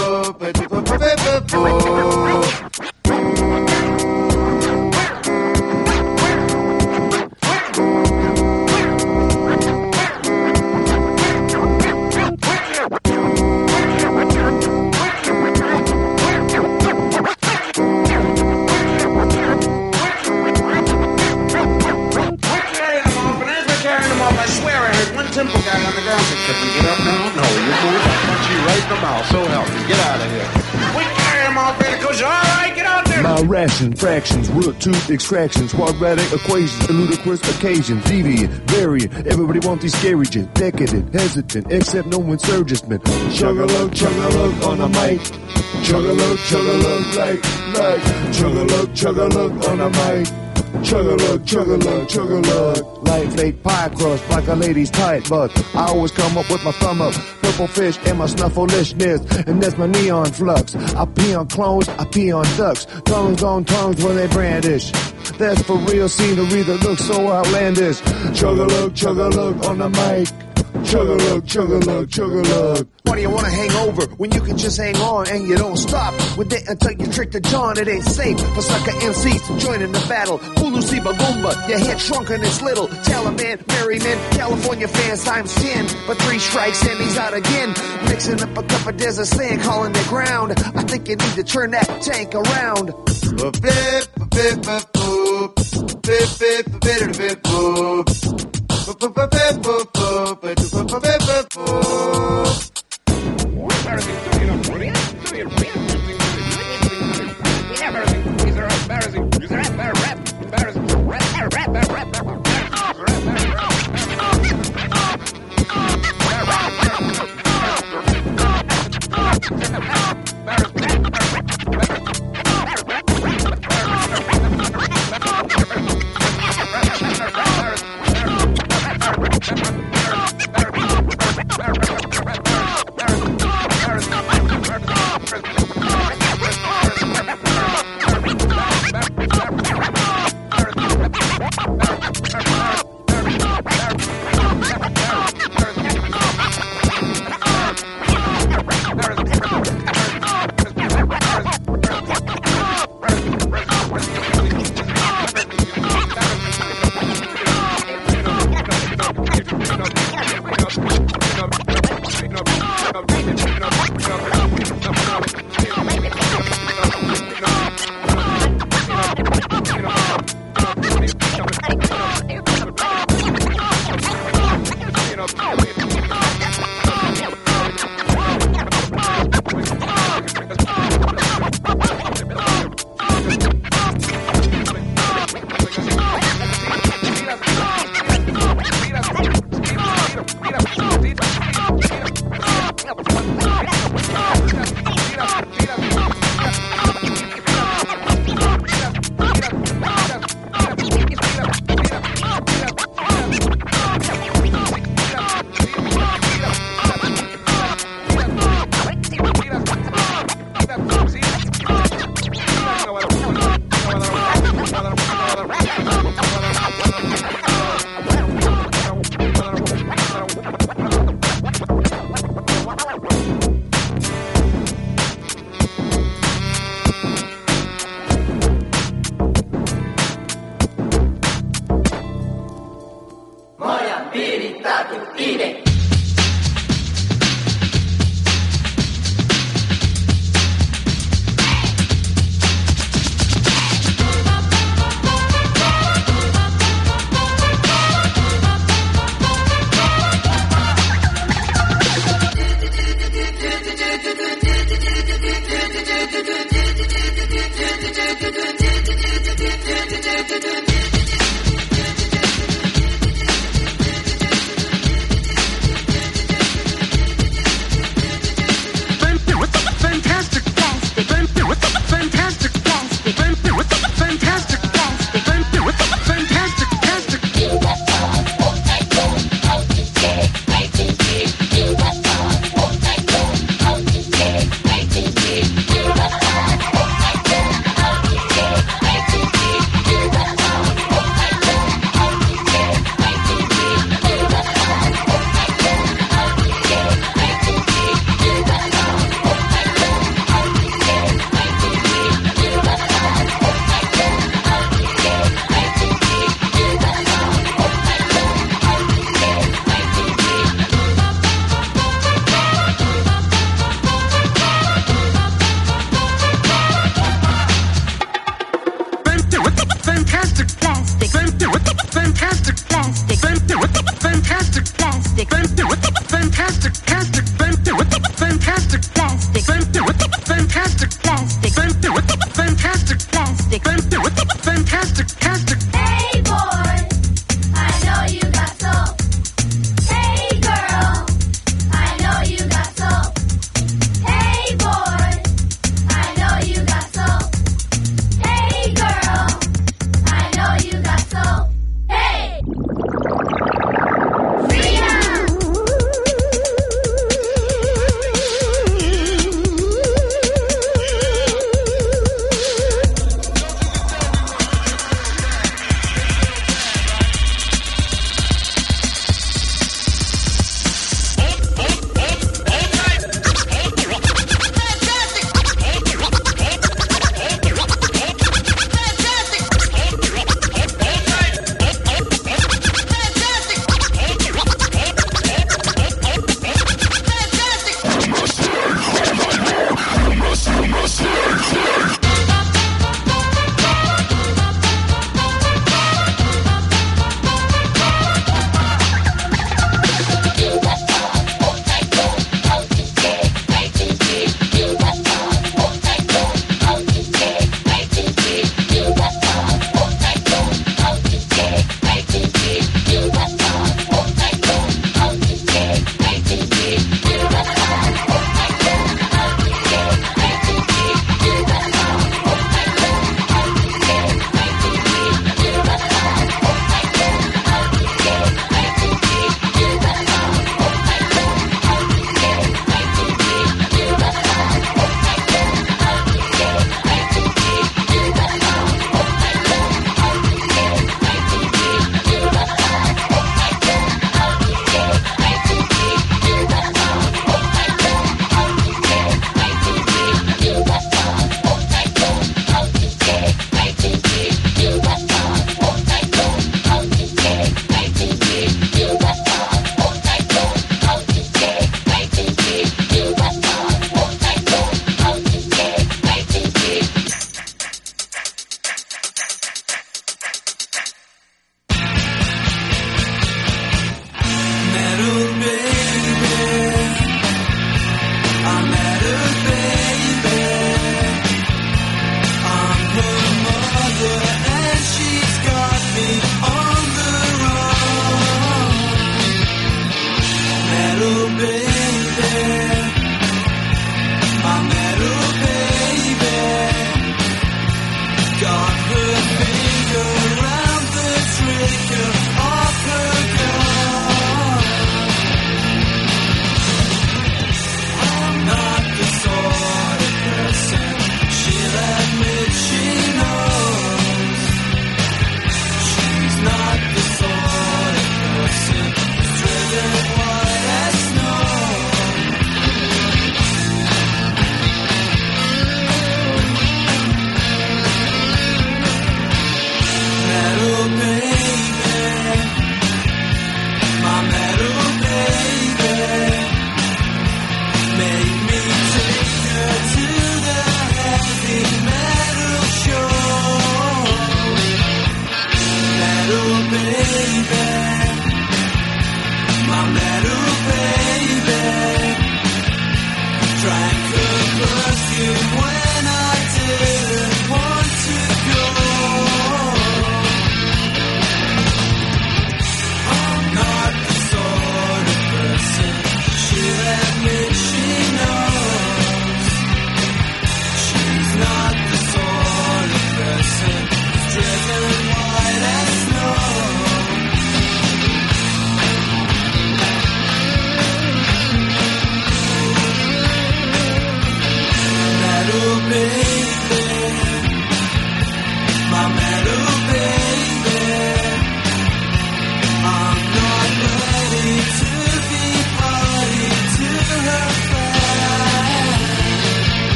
Temple guy on the ground said, "Can we get up now?" "No, you're moving. I'll punch you right in the mouth. So help me. Get out of here." "We carry him off there." Goes, "All right, get out there." My ration, fractions, root tooth extractions, quadratic equations, ludicrous occasions, deviant, variant. Everybody want these scary shit, decadent, hesitant, except no insurgentment. Chug-a-lug on the mic. Chug-a-lug, like. Chug-a-lug on the mic. Chug-a-lug, like fake pie crust, like a lady's tight butt. I always come up with my thumb up, purple fish and my snufflishness, and that's my neon flux. I pee on clones, I pee on ducks, tongues on tongues when they brandish. That's for real scenery that looks so outlandish. Chug-a-lug on the mic. Chug-a-lug. Why do you want to hang over when you can just hang on and you don't stop with it until you trick the John? It ain't safe for sucker MCs to join in the battle. Bulusi Bagumba, your head shrunken and little. Taliban, Merryman, California fans times 10. But 3 strikes and he's out again. Mixing up a cup of desert sand, calling the ground. I think you need to turn that tank around.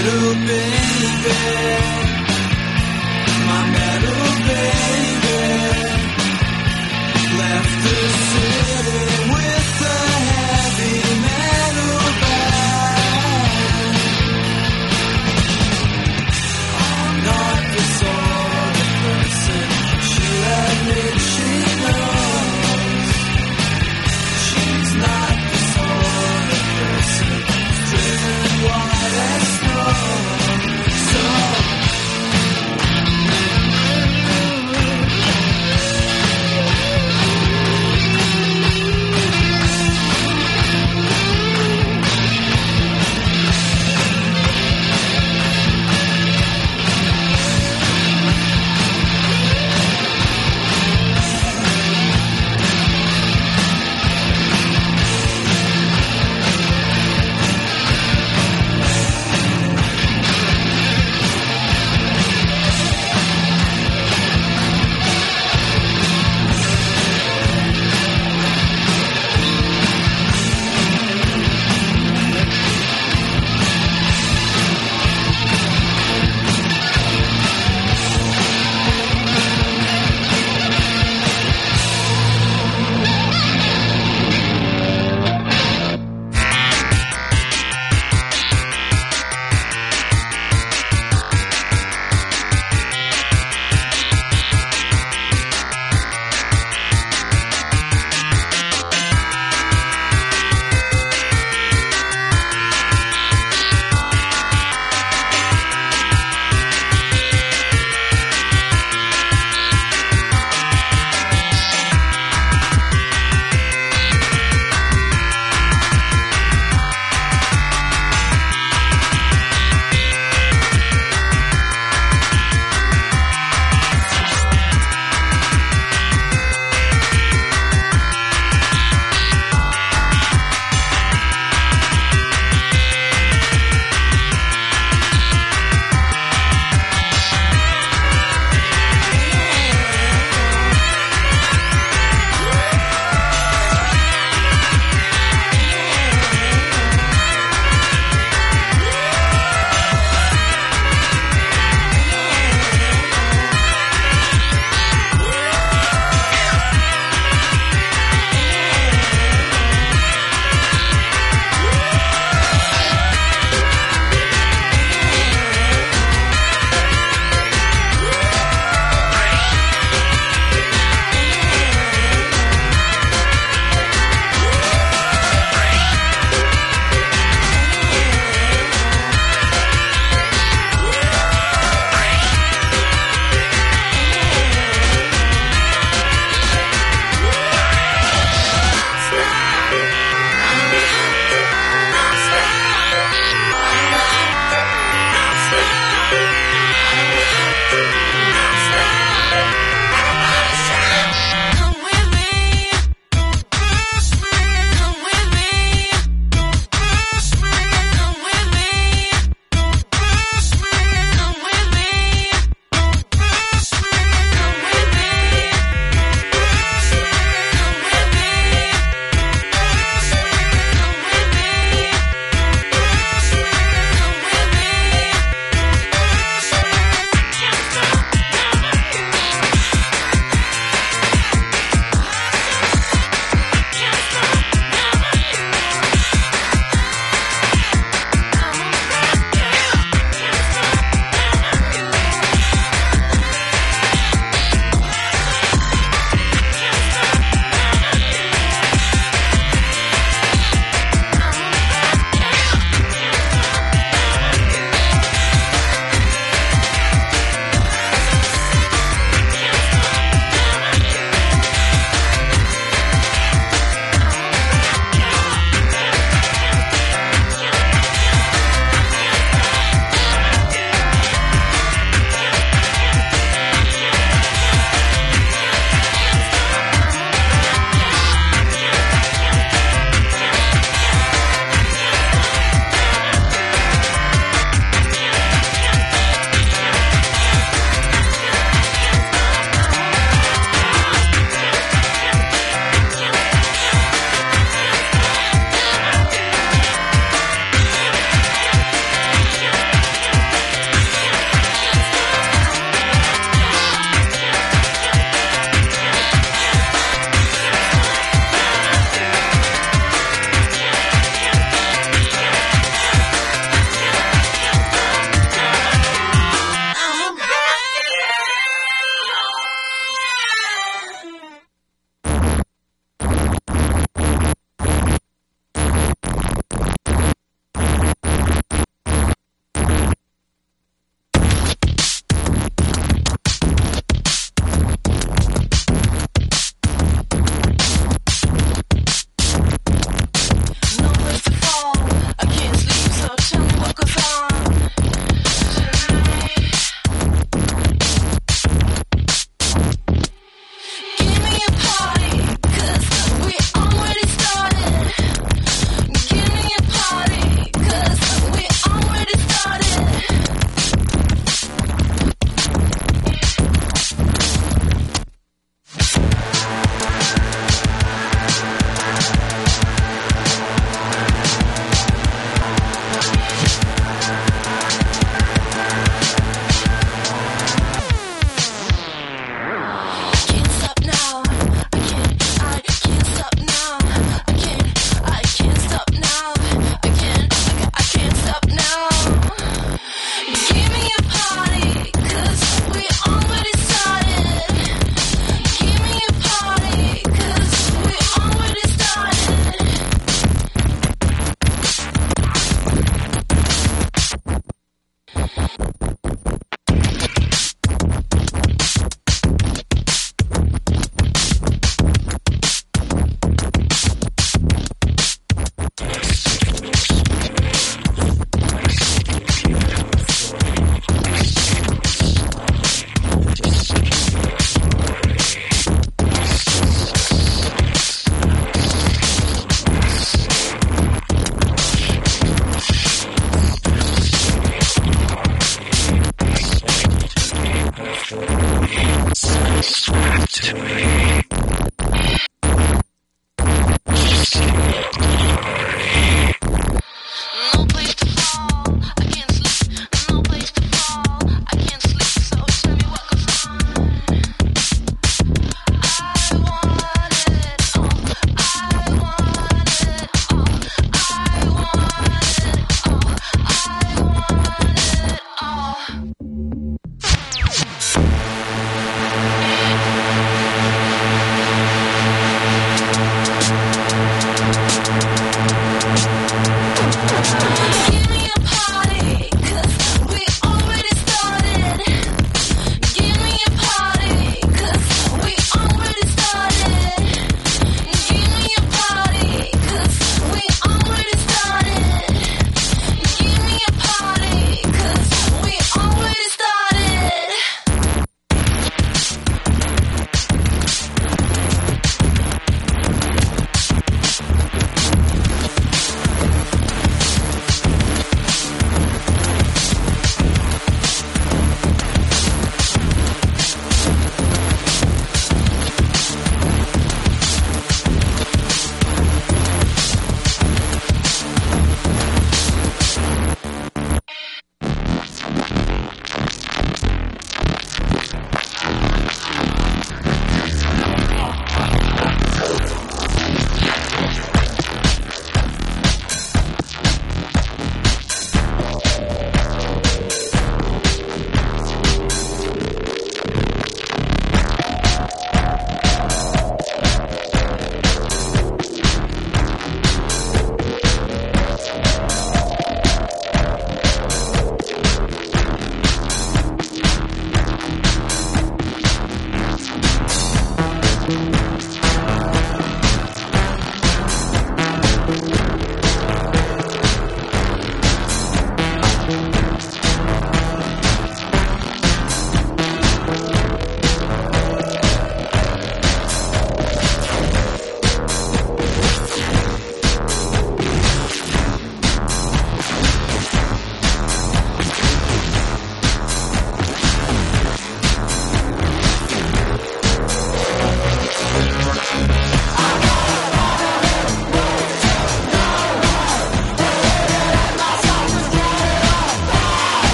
metal baby, my metal baby, left the city with the heavy metal band. I'm not the sort of person she admits she knows. She's not the sort of person driven white as snow. So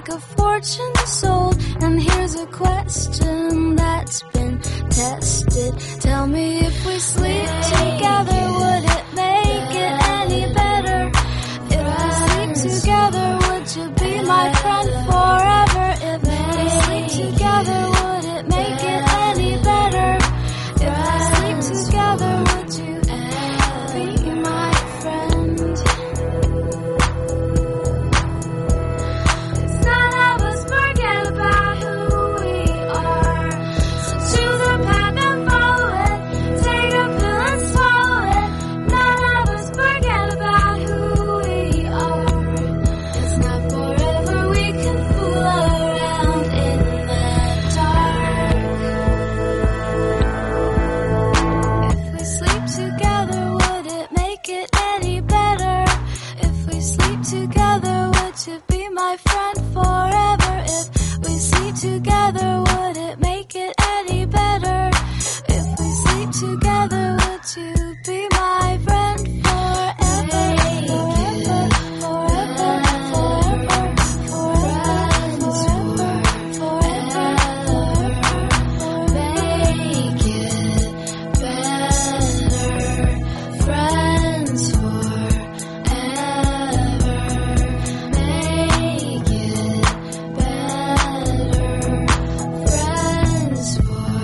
like a fortune sold. And here's a question that's been tested. Tell me, if we sleep together, would it make it any better? If we sleep together, would you be my friend forever? If we sleep together, would it make it any better? If we sleep together, would you be my friend? 'Cause none of us forget about who we are. So choose a path and follow it. Take a pill and swallow it. None of us forget about who we are. It's not forever, we can fool around in the dark. If we sleep together, would it make it any better? If we sleep together, would you be my friend forever? If we sleep together, would it make it any better? If we sleep together, would you be my friend forever? Forever, forever, forever, forever, make it better. Friends forever, make it better. Friends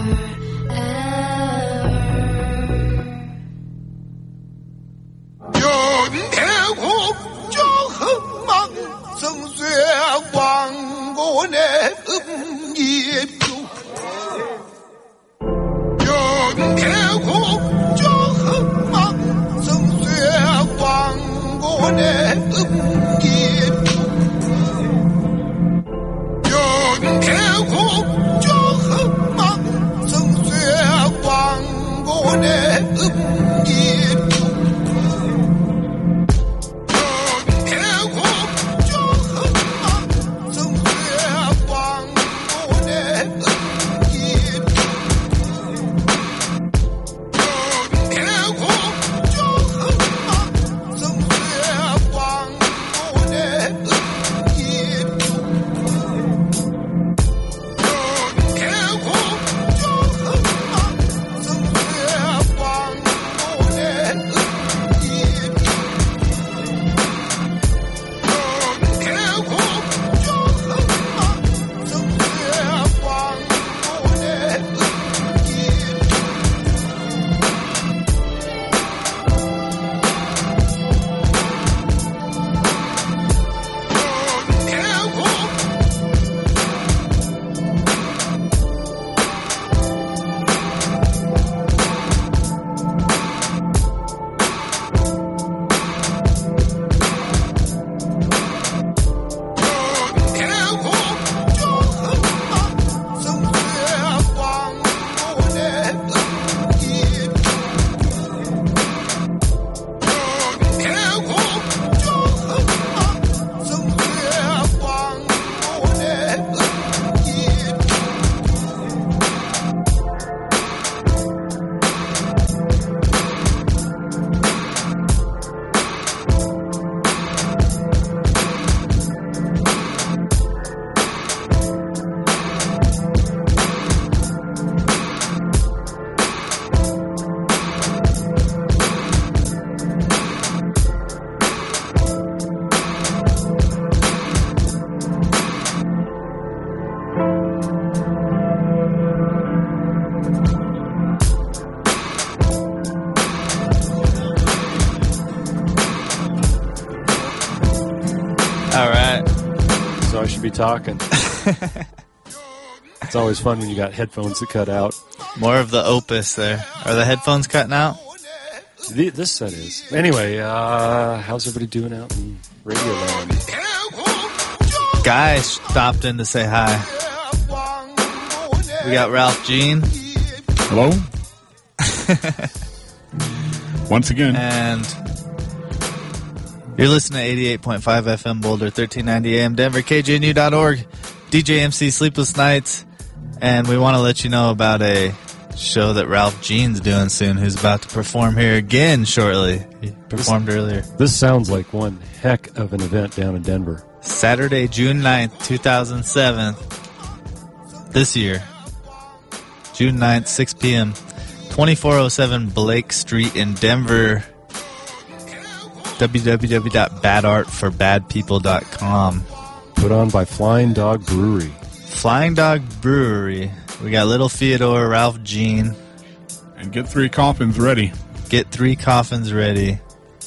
All right. So I should be talking. It's always fun when you got headphones that cut out. More of the opus there. Are the headphones cutting out? This set is. Anyway, how's everybody doing out in Radio Land? Guy stopped in to say hi. We got Ralph Jean. Hello. Once again. And you're listening to 88.5 FM Boulder, 1390 AM Denver, KJNU.org, DJ MC Sleepless Nights. And we want to let you know about a show that Ralph Jean's doing soon, who's about to perform here again shortly. He performed earlier. This sounds like one heck of an event down in Denver. Saturday, June 9th, 2007. This year. June 9th, 6 p.m. 2407 Blake Street in Denver. www.badartforbadpeople.com. Put on by Flying Dog Brewery. Flying Dog Brewery. We got Little Theodore, Ralph Jean. And get 3 coffins ready. Get 3 coffins ready.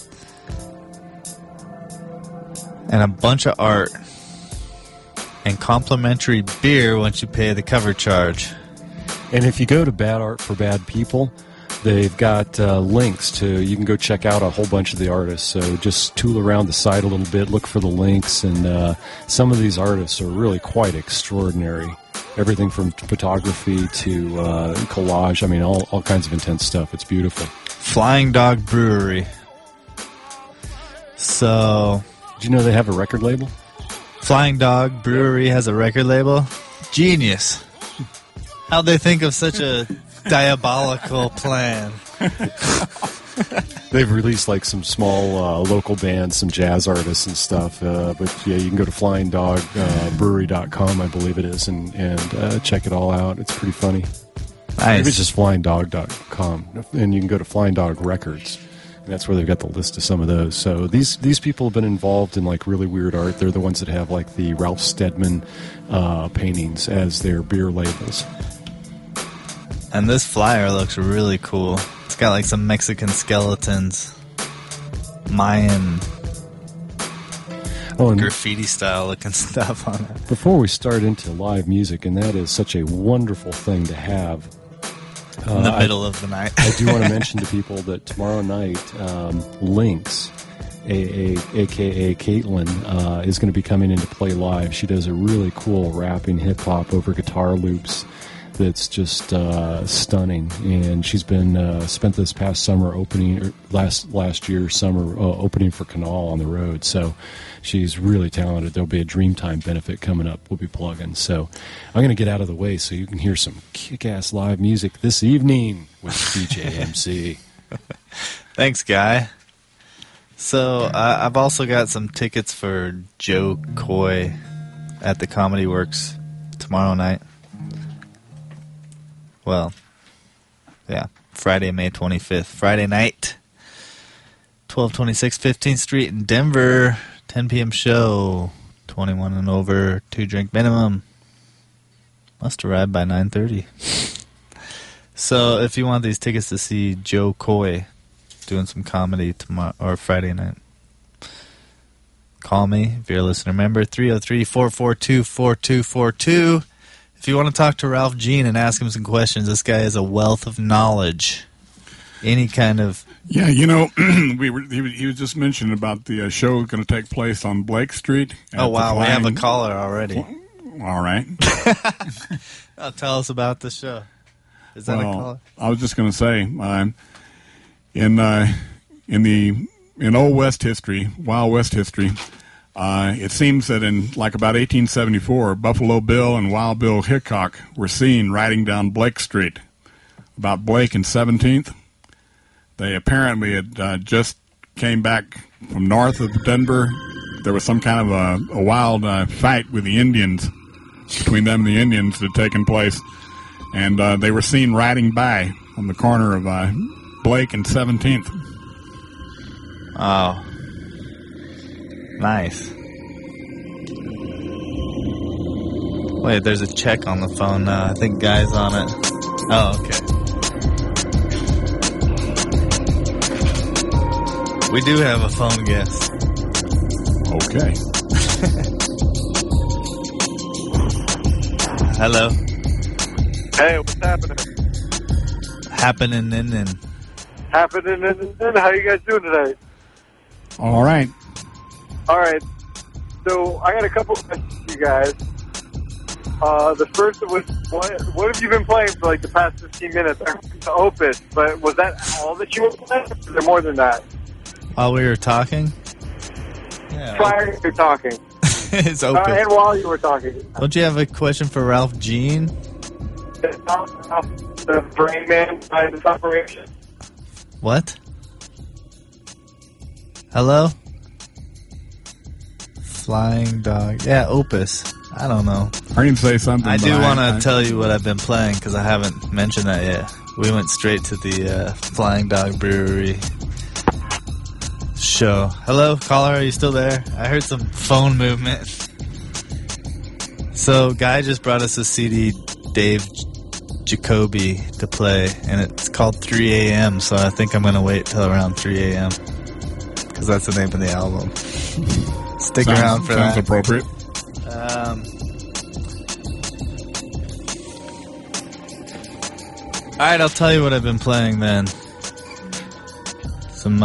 And a bunch of art. And complimentary beer once you pay the cover charge. And if you go to Bad Art for Bad People, they've got links to, you can go check out a whole bunch of the artists. So just tool around the site a little bit, look for the links, and some of these artists are really quite extraordinary. Everything from photography to collage. I mean, all kinds of intense stuff. It's beautiful. Flying Dog Brewery. So, did you know they have a record label? Flying Dog Brewery has a record label? Genius. How'd they think of such a diabolical plan? They've released like some small local bands, some jazz artists and stuff. But yeah, you can go to flyingdogbrewery.com, I believe it is, and check it all out. It's pretty funny. Nice. Maybe it's just flyingdog.com, and you can go to Flying Dog Records, and that's where they've got the list of some of those. So these people have been involved in like really weird art. They're the ones that have like the Ralph Steadman paintings as their beer labels. And this flyer looks really cool. It's got like some Mexican skeletons, Mayan, graffiti style looking stuff on it. Before we start into live music, and that is such a wonderful thing to have. In the middle of the night. I do want to mention to people that tomorrow night, Lynx, a.k.a. Caitlin, is going to be coming in to play live. She does a really cool rapping hip-hop over guitar loops that's just stunning, and she's been spent this past summer opening, or last year summer opening for Canal on the road. So she's really talented. There'll be a Dreamtime benefit coming up. We'll be plugging. So I'm going to get out of the way so you can hear some kick-ass live music this evening with DJ MC. Thanks, Guy. So I've also got some tickets for Joe Coy at the Comedy Works tomorrow night. Well, yeah, Friday, May 25th. Friday night, 1226 15th Street in Denver, 10 p.m. show, 21 and over, 2-drink minimum. Must arrive by 9:30. So if you want these tickets to see Joe Coy doing some comedy tomorrow or Friday night, call me if you're a listener. Remember, 303-442-4242. If you want to talk to Ralph Jean and ask him some questions, this guy is a wealth of knowledge. Any kind of... Yeah, you know, he was just mentioning about the show going to take place on Blake Street. Oh, wow, we have a caller already. All right. Tell us about the show. Is that a caller? I was just going to say, in Old West history, Wild West history, it seems that in like about 1874, Buffalo Bill and Wild Bill Hickok were seen riding down Blake Street, about Blake and 17th. They apparently had just came back from north of Denver. There was some kind of a wild fight with the Indians, between them and the Indians that had taken place. And they were seen riding by on the corner of Blake and 17th. Oh. Nice. Wait, there's a check on the phone now. I think Guy's on it. Oh, okay. We do have a phone guest. Okay. Hello. Hey, what's happening? Happening in. Happening in. How you guys doing today? All right. All right. So I got a couple of questions for you guys. The first was, what have you been playing for like the past 15 minutes? The Opus, but was that all that you were playing? Or was there more than that? While we were talking? Yeah. Prior to talking. It's Opus. And while you were talking. Don't you have a question for Ralph Jean? The Brain Man behind this operation. What? Hello? Flying Dog. Yeah, Opus. I don't know. I can say something. I but do want to tell you what I've been playing because I haven't mentioned that yet. We went straight to the Flying Dog Brewery show. Hello, caller, are you still there? I heard some phone movement. So, Guy just brought us a CD, Dave Jacoby, to play, and it's called 3 a.m., so I think I'm going to wait till around 3 a.m. because that's the name of the album. Stick around for that. Sounds appropriate. Alright, I'll tell you what I've been playing then. Some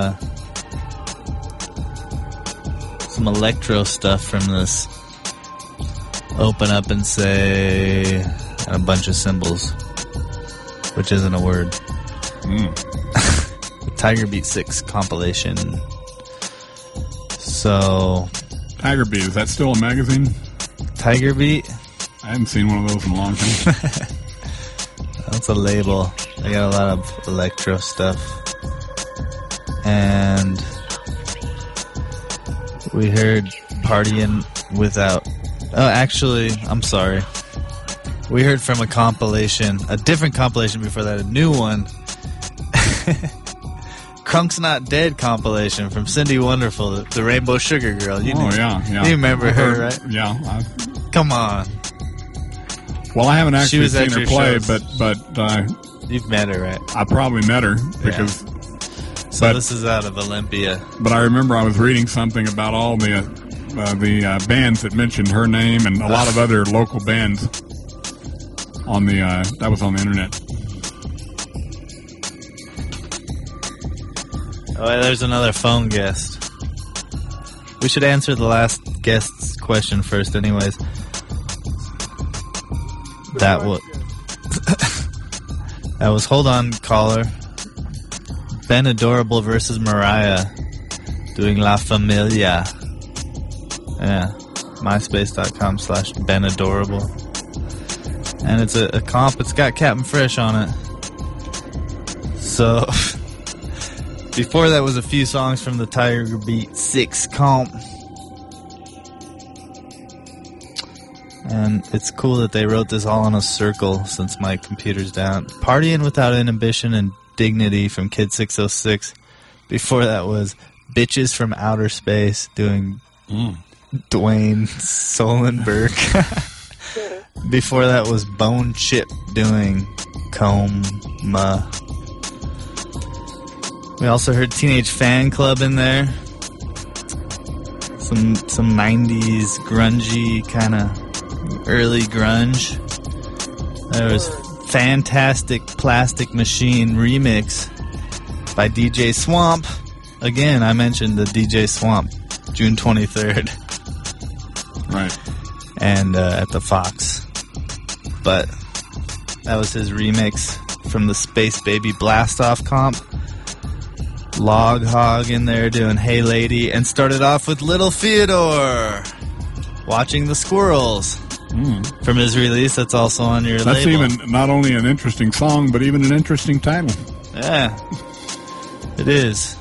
electro stuff from this Open Up and Say, and a bunch of cymbals, which isn't a word. The Tiger Beat 6 compilation. So, Tiger Beat, is that still a magazine? Tiger Beat? I haven't seen one of those in a long time. That's a label. They got a lot of electro stuff. And we heard Partying Without... Oh, actually, I'm sorry. We heard from a compilation, a different compilation before that, a new one. Crunk's Not Dead compilation from Cindy Wonderful, the Rainbow Sugar Girl. You yeah. You remember her, right? Yeah. Come on. Well, I haven't actually was seen at her your play, shows. but You've met her, right? I probably met her because. So this is out of Olympia. But I remember I was reading something about all the bands that mentioned her name and a lot of other local bands on the that was on the internet. Oh, there's another phone guest. We should answer the last guest's question first, anyways. That was hold on, caller. Ben Adorable versus Mariah doing La Familia. Yeah, myspace.com/Ben Adorable. And it's a comp. It's got Captain Fresh on it. So before that was a few songs from the Tiger Beat 6 comp. And it's cool that they wrote this all in a circle since my computer's down. Partying Without Inhibition and Dignity from Kid 606. Before that was Bitches from Outer Space doing Dwayne Solenberg. Before that was Bone Chip doing Coma. We also heard Teenage Fan Club in there. Some 90s grungy kind of early grunge. There was Fantastic Plastic Machine remix by DJ Swamp. Again, I mentioned the DJ Swamp, June 23rd. Right. And at the Fox. But that was his remix from the Space Baby Blast Off comp. Log Hog in there doing Hey Lady, and started off with Little Theodore Watching the Squirrels from his release. That's also on your That's label. even not only an interesting song, but even an interesting title. Yeah, it is.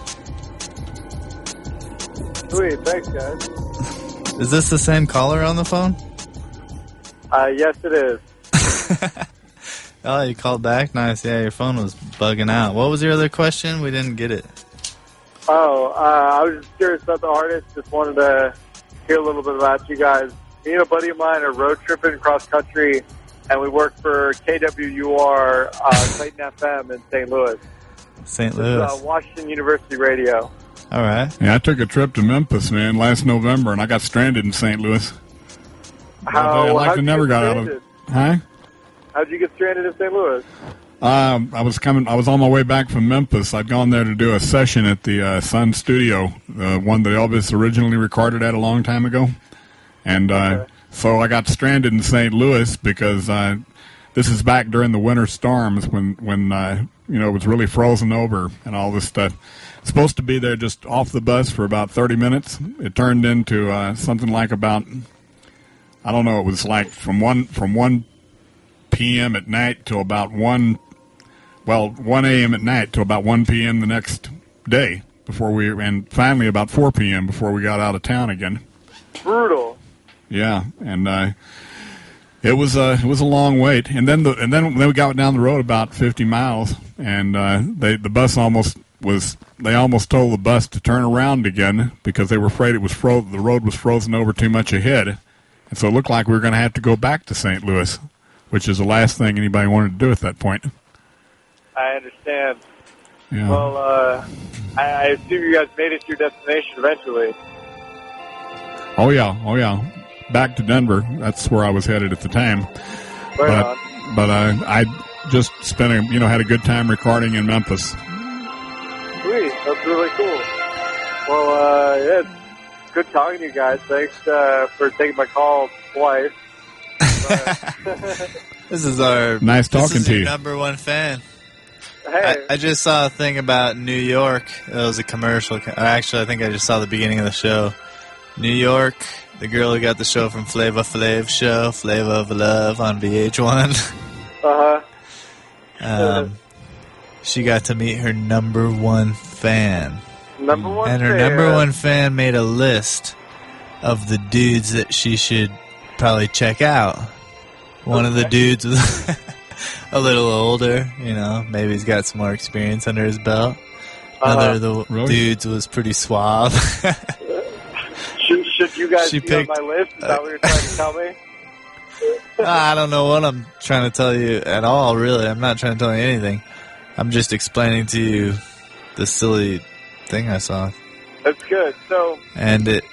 Sweet, thanks, guys. Is this the same caller on the phone? Yes, it is. Oh, you called back? Nice. Yeah, your phone was bugging out. What was your other question? We didn't get it. Oh, I was just curious about the artist. Just wanted to hear a little bit about you guys. Me and a buddy of mine are road tripping cross country, and we work for KWUR Clayton FM in St. Louis. St. This Louis. is Washington University Radio. All right. Yeah, I took a trip to Memphis, man, last November, and I got stranded in St. Louis. I like to never got out of it. Huh? How'd you get stranded in St. Louis? I was on my way back from Memphis. I'd gone there to do a session at the Sun Studio, the one that Elvis originally recorded at a long time ago. And so I got stranded in St. Louis because this is back during the winter storms when it was really frozen over and all this stuff. Supposed to be there just off the bus for about 30 minutes. It turned into something like about, I don't know, it was like from 1 p.m. at night to about 1 a.m. at night to about 1 p.m. the next day and finally about 4 p.m. before we got out of town again. brutal. Yeah, and it was a long wait. And then we got down the road about 50 miles, and the bus almost told the bus to turn around again because they were afraid it was the road was frozen over too much ahead, and so it looked like we were going to have to go back to St. Louis, which is the last thing anybody wanted to do at that point. I understand. Yeah. Well, I assume you guys made it to your destination eventually. Oh yeah. Back to Denver. That's where I was headed at the time. Right But I just had a good time recording in Memphis. Sweet. That's really cool. Well, yeah, it's good talking to you guys. Thanks for taking my call twice. This is our nice talking to your you. number one fan. Hey. I just saw a thing about New York. It was a commercial. Actually, I think I just saw the beginning of the show. New York, the girl who got the show from Flava Flav show, Flava of Love on VH1. She got to meet her number one fan. Number one and her fan. number one fan made a list of the dudes that she should probably check out. One of the dudes was a little older, maybe he's got some more experience under his belt. Another of the dudes was pretty suave. Should you guys be picked, on my list? Is that what you're trying to tell me? I don't know what I'm trying to tell you at all, really. I'm not trying to tell you anything. I'm just explaining to you the silly thing I saw. That's good. So, and it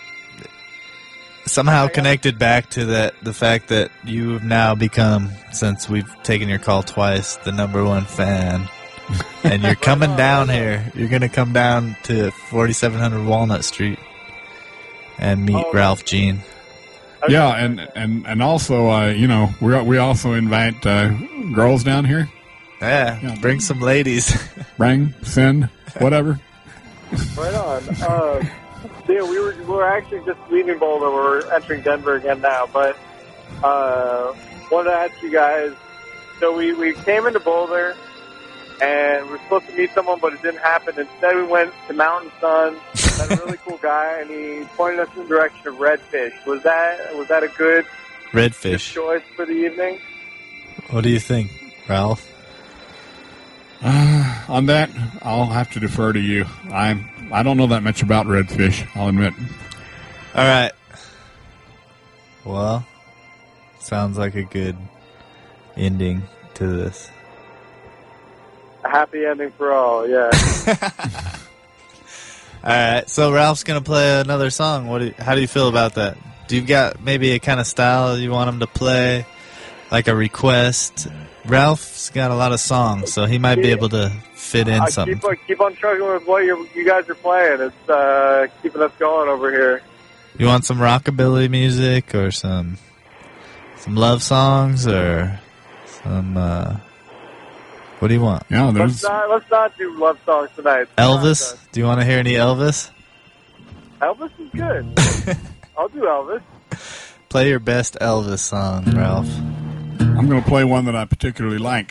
somehow connected back to the fact that you have now become, since we've taken your call twice, the number one fan. And you're coming down here. You're going to come down to 4700 Walnut Street and meet Ralph Jean. Yeah, and also, we also invite girls down here. Yeah, bring some ladies. Send, whatever. Right on. Yeah, we're actually just leaving Boulder. We're entering Denver again now, but wanted to ask you guys. So we came into Boulder, and we were supposed to meet someone, but it didn't happen. Instead, we went to Mountain Sun. Met a really cool guy, and he pointed us in the direction of Redfish. Was that a good Redfish choice for the evening? What do you think, Ralph? On that, I'll have to defer to you. I don't know that much about Redfish, I'll admit. All right. Well, sounds like a good ending to this. A happy ending for all, yeah. All right, so Ralph's going to play another song. How do you feel about that? Do you got maybe a kind of style you want him to play, like a request? Ralph's got a lot of songs, so he might be able to fit in something. Keep on trucking with what you guys are playing. It's keeping us going over here. You want some rockabilly music or some love songs or some what do you want? Yeah, let's not do love songs tonight. Elvis? Do you want to hear any Elvis? Elvis is good. I'll do Elvis. Play your best Elvis song, Ralph. I'm going to play one that I particularly like.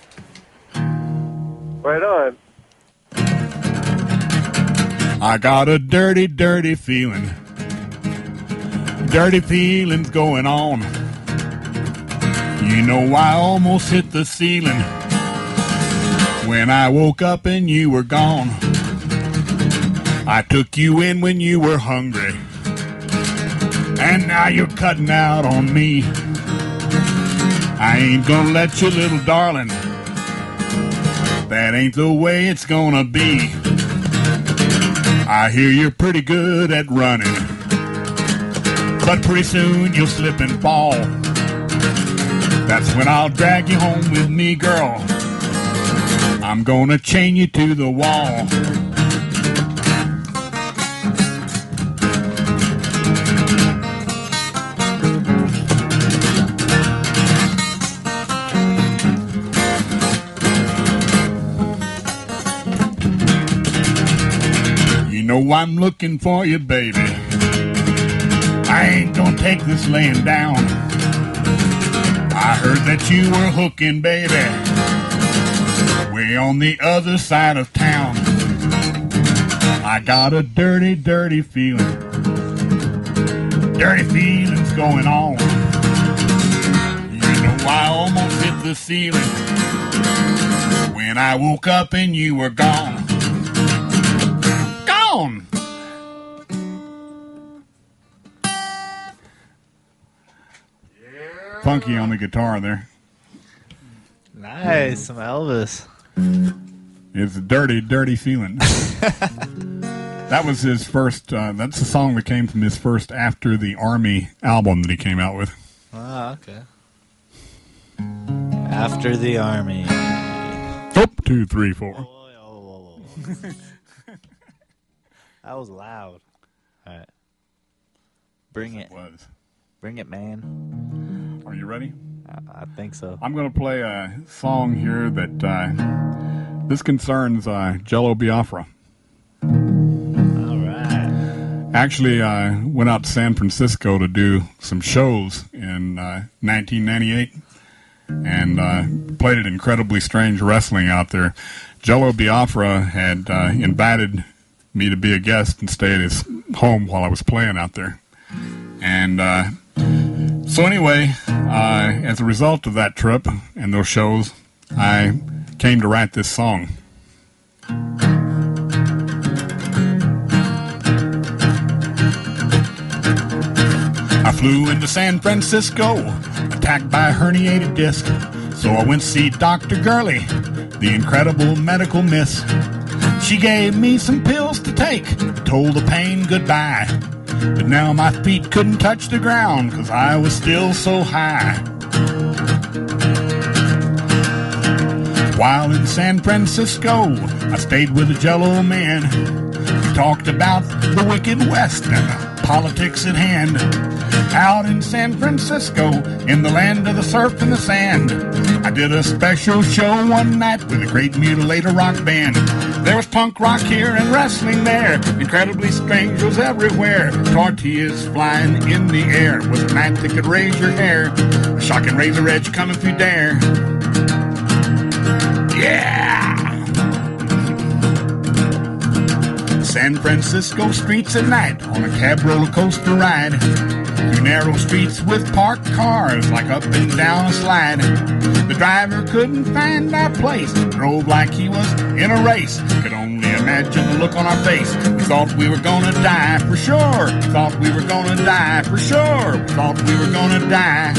Right on. I got a dirty, dirty feeling. Dirty feelings going on. You know I almost hit the ceiling when I woke up and you were gone. I took you in when you were hungry, and now you're cutting out on me. I ain't gonna let you, little darling. That ain't the way it's gonna be. I hear you're pretty good at running, but pretty soon you'll slip and fall. That's when I'll drag you home with me, girl. I'm gonna chain you to the wall. You know I'm looking for you, baby. I ain't gonna take this laying down. I heard that you were hooking, baby, way on the other side of town. I got a dirty, dirty feeling. dirty feelings going on. You know I almost hit the ceiling when I woke up and you were gone. Gone! Funky on the guitar there. Nice, some Elvis. It's a dirty, dirty feeling. That was his first, that's the song that came from his first After the Army album that he came out with. Ah, okay. After the Army. Oh, 2, 3, 4. Whoa. That was loud. All right. Bring it. Bring it, man. Are you ready? I think so. I'm going to play a song here that this concerns Jello Biafra. All right. Actually, I went out to San Francisco to do some shows in 1998 and played at Incredibly Strange Wrestling out there. Jello Biafra had invited me to be a guest and stay at his home while I was playing out there. And so anyway, as a result of that trip and those shows, I came to write this song. I flew into San Francisco, attacked by a herniated disc. So I went to see Dr. Gurley, the incredible medical miss. She gave me some pills to take, told the pain goodbye. But now my feet couldn't touch the ground, 'cause I was still so high. While in San Francisco, I stayed with a Jello man. We talked about the Wicked West and the politics at hand. Out in San Francisco, in the land of the surf and the sand, I did a special show one night with a great Mutilator rock band. There was punk rock here and wrestling there. Incredibly strange was everywhere. Tortillas flying in the air. Was a night that could raise your hair. A shocking razor edge come if you dare. Yeah! San Francisco streets at night on a cab roller coaster ride. Through narrow streets with parked cars like up and down a slide. The driver couldn't find our place. Drove like he was in a race. Could only imagine the look on our face. We thought we were gonna die for sure. We thought we were gonna die for sure. We thought we were gonna die.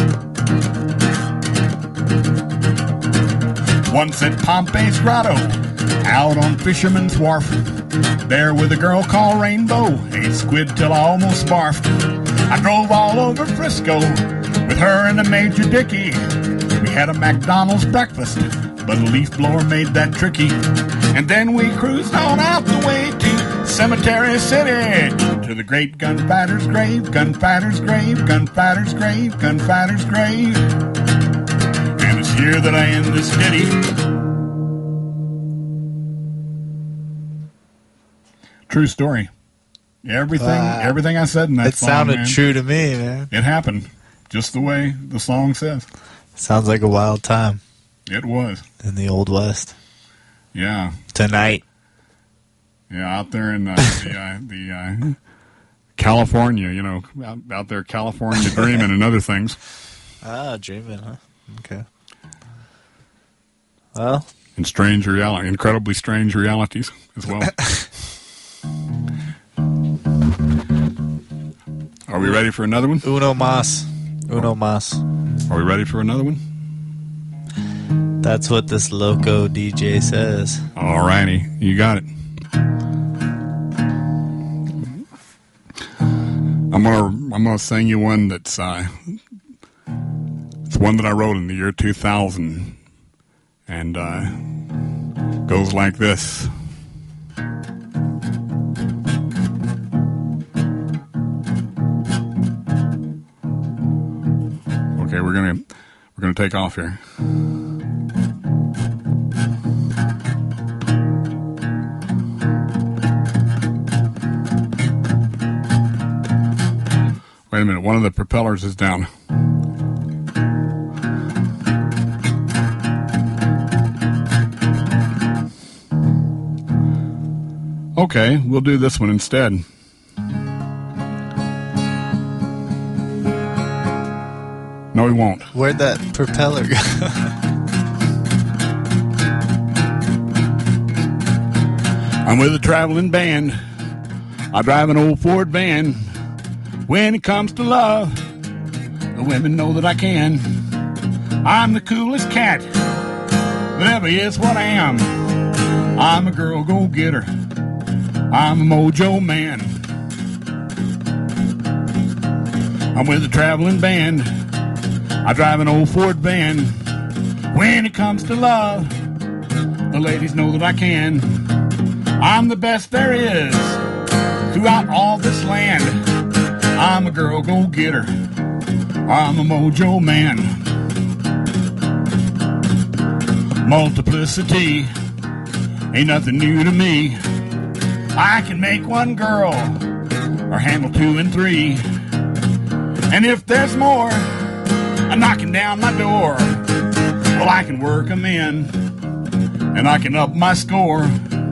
Once at Pompey's Grotto, out on Fisherman's Wharf, there with a girl called Rainbow, ate squid till I almost barfed. I drove all over Frisco with her and a Major Dickey. We had a McDonald's breakfast, but a leaf blower made that tricky. And then we cruised on out the way to Cemetery City, to the great gunfighter's grave, gunfighter's grave, gunfighter's grave, gunfighter's grave. And it's here that I end this ditty. True story. Everything I said in that song, sounded man, true to me, man. It happened just the way the song says. Sounds like a wild time. It was. In the Old West. Yeah. Tonight. Yeah, out there in the California, you know, out there California dreaming and other things. Ah, dreaming, huh? Okay. Well. And strange reality, incredibly strange realities as well. Are we ready for another one? Uno mas. Uno mas. Are we ready for another one? That's what this loco DJ says. All righty. You got it. I'm gonna sing you one that's it's one that I wrote in the year 2000, and goes like this. Okay, we're gonna take off here. Wait a minute, one of the propellers is down. Okay, we'll do this one instead. No, he won't. Where'd that propeller go? I'm with a traveling band. I drive an old Ford van. When it comes to love, the women know that I can. I'm the coolest cat that ever is what I am. I'm a girl go-getter. I'm a mojo man. I'm with a traveling band. I drive an old Ford van. When it comes to love, the ladies know that I can. I'm the best there is throughout all this land. I'm a girl go-getter. I'm a mojo man. Multiplicity ain't nothing new to me. I can make one girl or handle 2 and 3. And if there's more knocking down my door, well, I can work them in and I can up my score.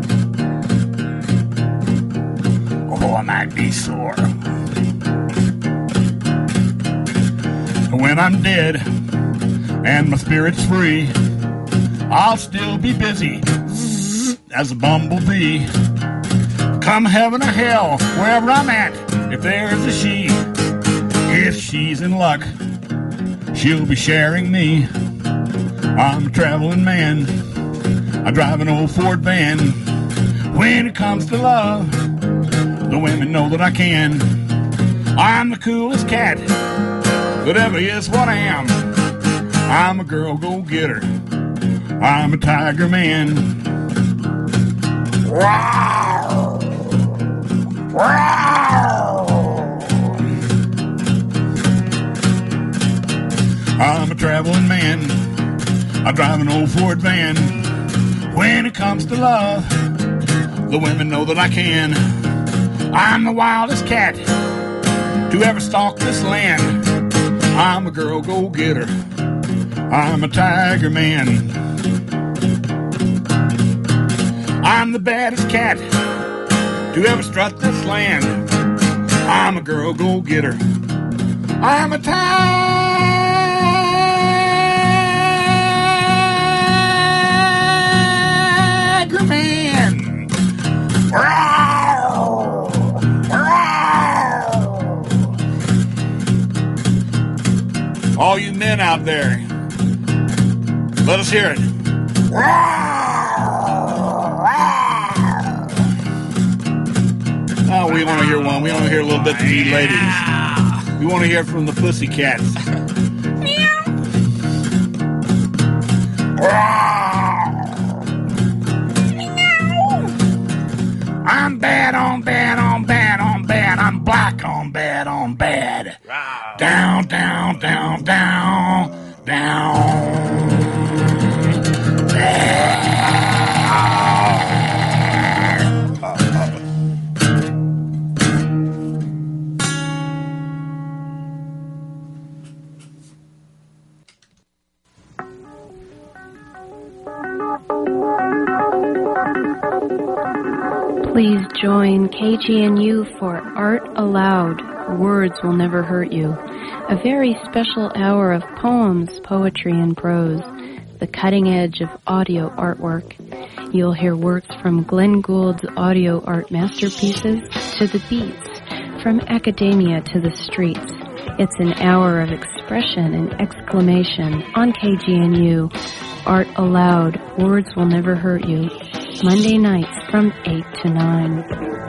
Oh, I might be sore. When I'm dead and my spirit's free, I'll still be busy as a bumblebee. Come heaven or hell, wherever I'm at, if there's a she, if she's in luck, she'll be sharing me. I'm a traveling man. I drive an old Ford van. When it comes to love, the women know that I can. I'm the coolest cat that ever is what I am. I'm a girl go-getter. I'm a tiger man. Wow. Wow. I'm a traveling man. I drive an old Ford van. When it comes to love, the women know that I can. I'm the wildest cat to ever stalk this land. I'm a girl go-getter. I'm a tiger man. I'm the baddest cat to ever strut this land. I'm a girl go-getter. I'm a tiger man. Row! Row! All you men out there, let us hear it. Oh, we want to hear one. We want to hear a little bit from you ladies. We want to hear from the Pussycats. I'm bad on bad on bad on bad. I'm black on bad on bad. Down, down, down, down, down. Please join KGNU for Art Aloud, Words Will Never Hurt You, a very special hour of poems, poetry, and prose, the cutting edge of audio artwork. You'll hear works from Glenn Gould's audio art masterpieces to the beats, from academia to the streets. It's an hour of expression and exclamation on KGNU. Art Aloud, Words Will Never Hurt You. Monday nights from 8 to 9.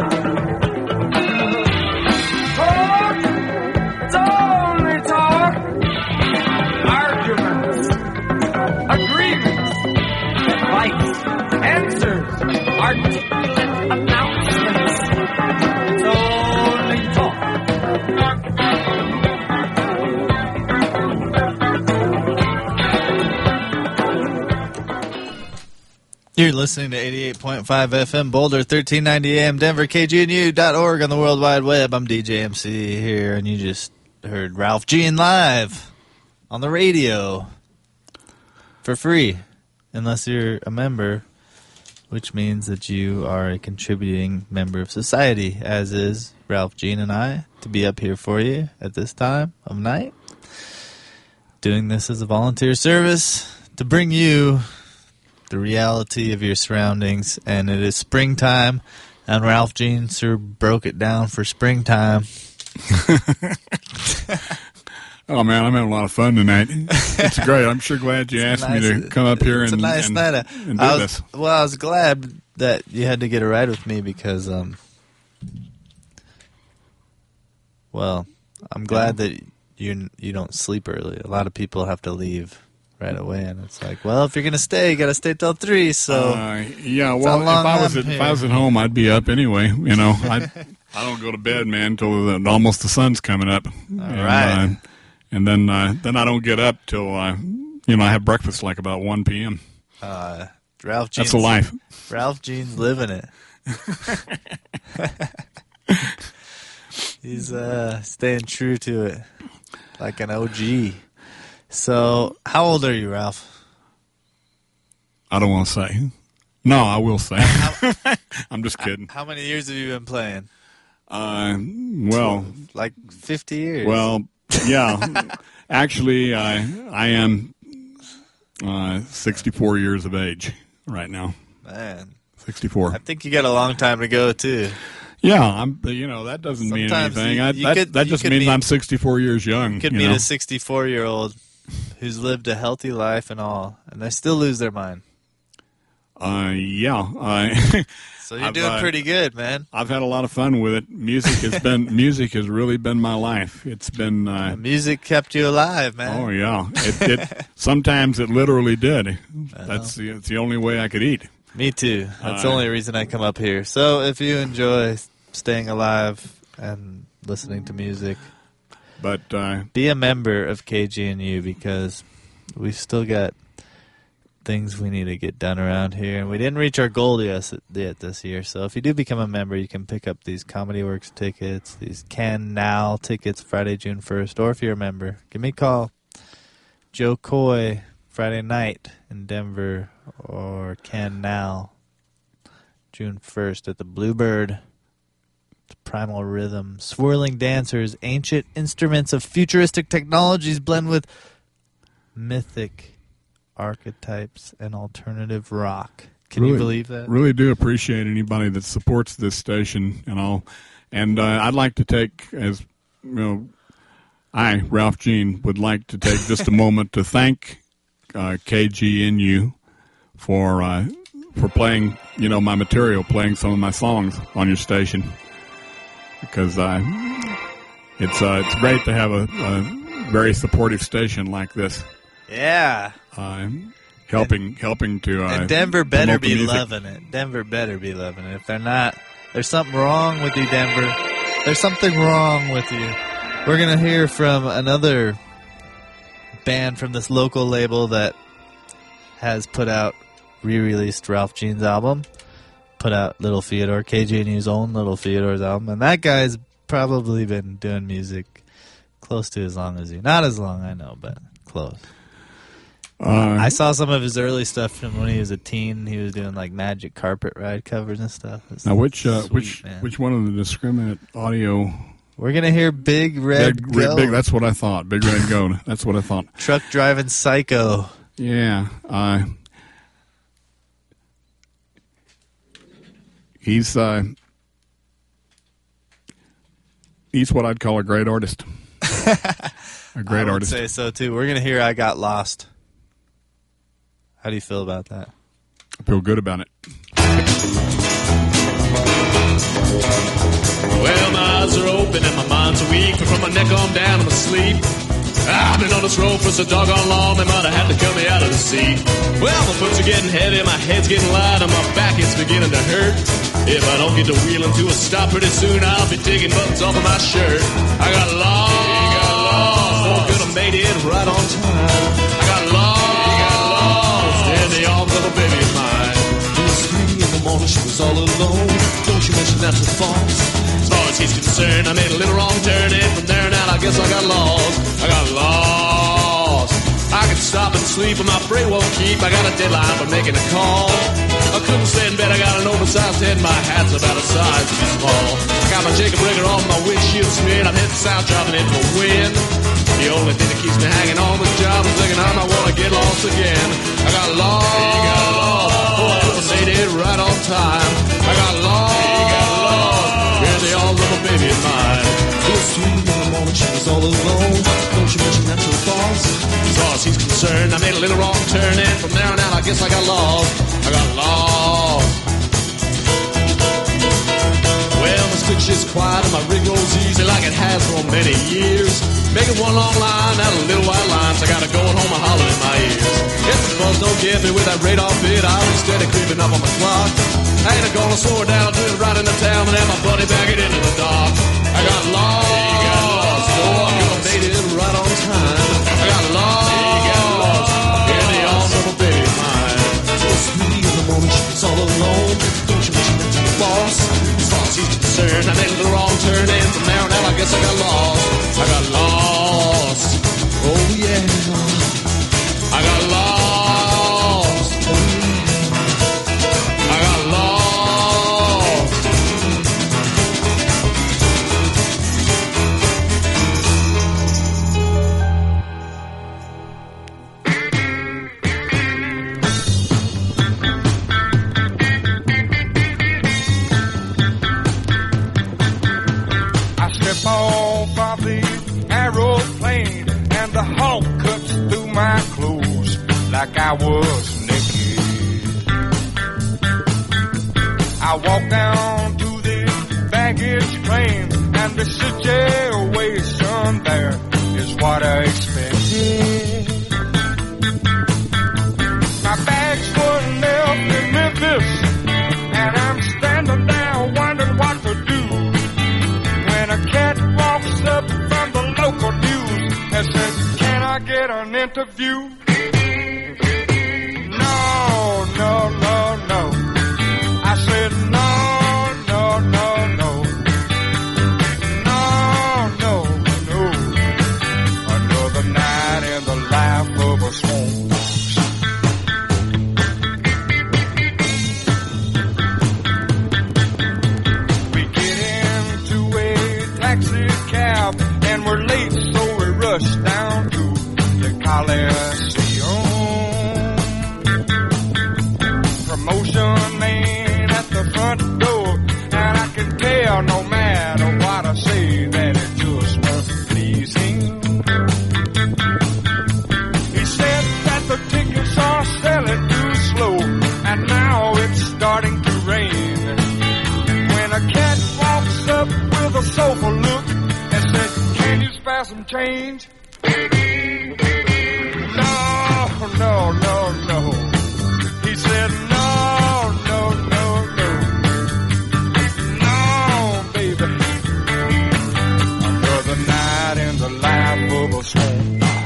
Talk! It's only talk! Arguments, agreements, advice, answers, articulate announcements. It's only talk. You're listening to 88.5 FM Boulder, 1390 AM Denver, KGNU.org on the World Wide Web. I'm DJ MC here, and you just heard Ralph Jean live on the radio for free, unless you're a member, which means that you are a contributing member of society, as is Ralph Jean and I, to be up here for you at this time of night. doing this as a volunteer service to bring you the reality of your surroundings. And it is springtime, and Ralph Jean sure broke it down for springtime. Oh, man, I'm having a lot of fun tonight. It's great. I'm sure glad you asked me to come up here and do this. Well, I was glad that you had to get a ride with me because, well, I'm glad that you don't sleep early. A lot of people have to leave right away, and it's like, well, if you're going to stay, you got to stay till 3, so... yeah, well, if I was at home, I'd be up anyway, you know. I don't go to bed, man, until almost the sun's coming up. Right. And then I don't get up till, I have breakfast like about 1 p.m. Ralph Jean's, that's a life. Ralph Jean's living it. He's staying true to it like an OG. So, how old are you, Ralph? I don't want to say. No, I will say. I'm just kidding. How many years have you been playing? Well, like 50 years. Well, yeah. Actually, I am 64 years of age right now. Man, 64. I think you got a long time to go too. Yeah, that doesn't mean anything. That just means I'm 64 years young. You could meet a 64-year-old who's lived a healthy life and all, and they still lose their mind. Yeah. So you're doing pretty good, man. I've had a lot of fun with it. Music has really been my life. It's been music kept you alive, man. Oh yeah, it sometimes it literally did. It's the only way I could eat. Me too. That's the only reason I come up here. So if you enjoy staying alive and listening to music, but be a member of KGNU because we've still got things we need to get done around here, and we didn't reach our goal yet this year. So if you do become a member, you can pick up these Comedy Works tickets, these Can Now tickets Friday, June 1st, or if you're a member, give me a call. Joe Coy, Friday night in Denver, or Can Now, June 1st at the Bluebird. Primal rhythm, swirling dancers, ancient instruments of futuristic technologies blend with mythic archetypes and alternative rock. Can you believe that? Really do appreciate anybody that supports this station and all. And I'd like to take, as you know, I, Ralph Jean, would like to take just a moment to thank KGNU for playing, my material, playing some of my songs on your station. Because it's great to have a very supportive station like this. Yeah. Helping to. And Denver better be loving it. Denver better be loving it. If they're not, there's something wrong with you, Denver. There's something wrong with you. We're gonna hear from another band from this local label that has re-released Ralph Jean's album. Put out Little Theodore, KGNU's own Little Theodore's album, and that guy's probably been doing music close to as long as you. Not as long, I know, but close. I saw some of his early stuff from when he was a teen. He was doing like Magic Carpet Ride covers and stuff. Now, which one of the Discriminate Audio? We're gonna hear Big Red Goat. Big, that's what I thought. Big Red Goat. That's what I thought. Truck Driving Psycho. Yeah. He's what I'd call a great artist. A great artist. I would say so too. We're gonna hear I Got Lost. How do you feel about that? I feel good about it. Well, my eyes are open and my mind's weak, but from my neck on down, I'm asleep. I've been on this road for so doggone long, they might have had to cut me out of the seat. Well, my boots are getting heavy, my head's getting light, and my back is beginning to hurt. If I don't get to wheeling to a stop pretty soon, I'll be taking buttons off of my shirt. I got lost, so could have made it right on time. I got lost in the arms of a baby of mine. It was 3 in the morning, she was all alone. Don't you mention that's a false. As far as he's concerned, I made a little wrong turn, and from there on out, I guess I got lost. I got lost. I could stop and sleep, but my brain won't keep. I got a deadline for making a call. I couldn't stay in bed, I got an oversized head, my hat's about a size too small. I got my Jacob Rigger on my windshield smeared, I'm heading south, driving into a wind. The only thing that keeps me hanging on this job is thinking I might want to get lost again. I got lost. Oh, I could've made it right on time. I got lost. Yeah, they all love a baby of mine. It was 3 in the morning, she was all alone. Don't you mention that to the boss? As far as he's concerned, I made a little wrong turn, and from there on out, I guess I got lost. I got lost. Well, my stick shit's quiet and my rig rolls easy like it has for many years. Making one long line out of little white lines, I gotta go home and holler in my ears. If the buzz don't get me with that radar bit, I'll be steady creeping up on the clock. I ain't gonna slow her down, I'll do it right into town and have my buddy back it into the dock. I got lost. Oh, I could have made it right on time. I got lost. Yeah, they all know a baby of mine. It was 3 in the morning, she was all alone. Don't you mention that to the boss? As far as he's concerned, I made a little wrong turn, and from there on out, I guess I got lost. I got lost. Oh, yeah. I got lost. Oh, yeah. I got lost. Off of the aeroplane and the Hulk cuts through my clothes like I was naked. I walk down to the baggage claim and the situation there is what I expected. My bags were left in Memphis and I'm standing there wondering what to do. When a cat walks up from the local news and says, can I get an interview? No, no, no, no. I said, no, no, no, no. No, no, no. Another night in the life of a swamp fox. And we're late, so we rush down to the Coliseum. Promotion man at the front door, and I can tell no matter what I say that it just won't please him. He said that the tickets are selling too slow, and now it's starting to rain. When a cat walks up with a sofa look and said, can you spare some change? No, no, no, no. He said, no, no, no, no. No, baby. Another night in the life of a swamp fox.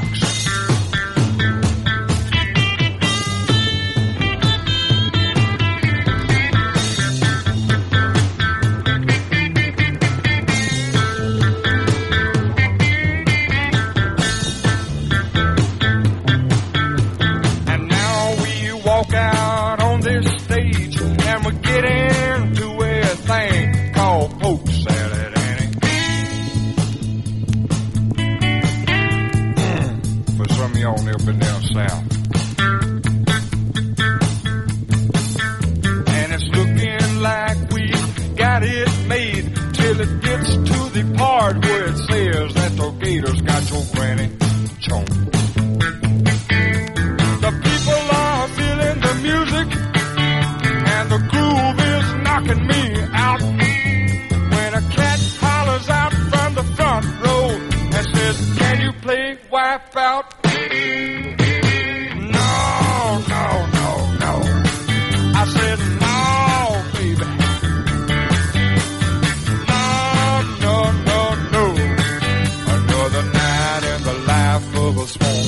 On up and down south. And it's looking like we got it made till it gets to the part where it says that the gators got your granny chomp. The people are feeling the music and the groove is knocking me out. When a cat hollers out from the front row and says, can you play Wipeout? I said, no, baby. No, no, no, no. Another night in the life of a swamp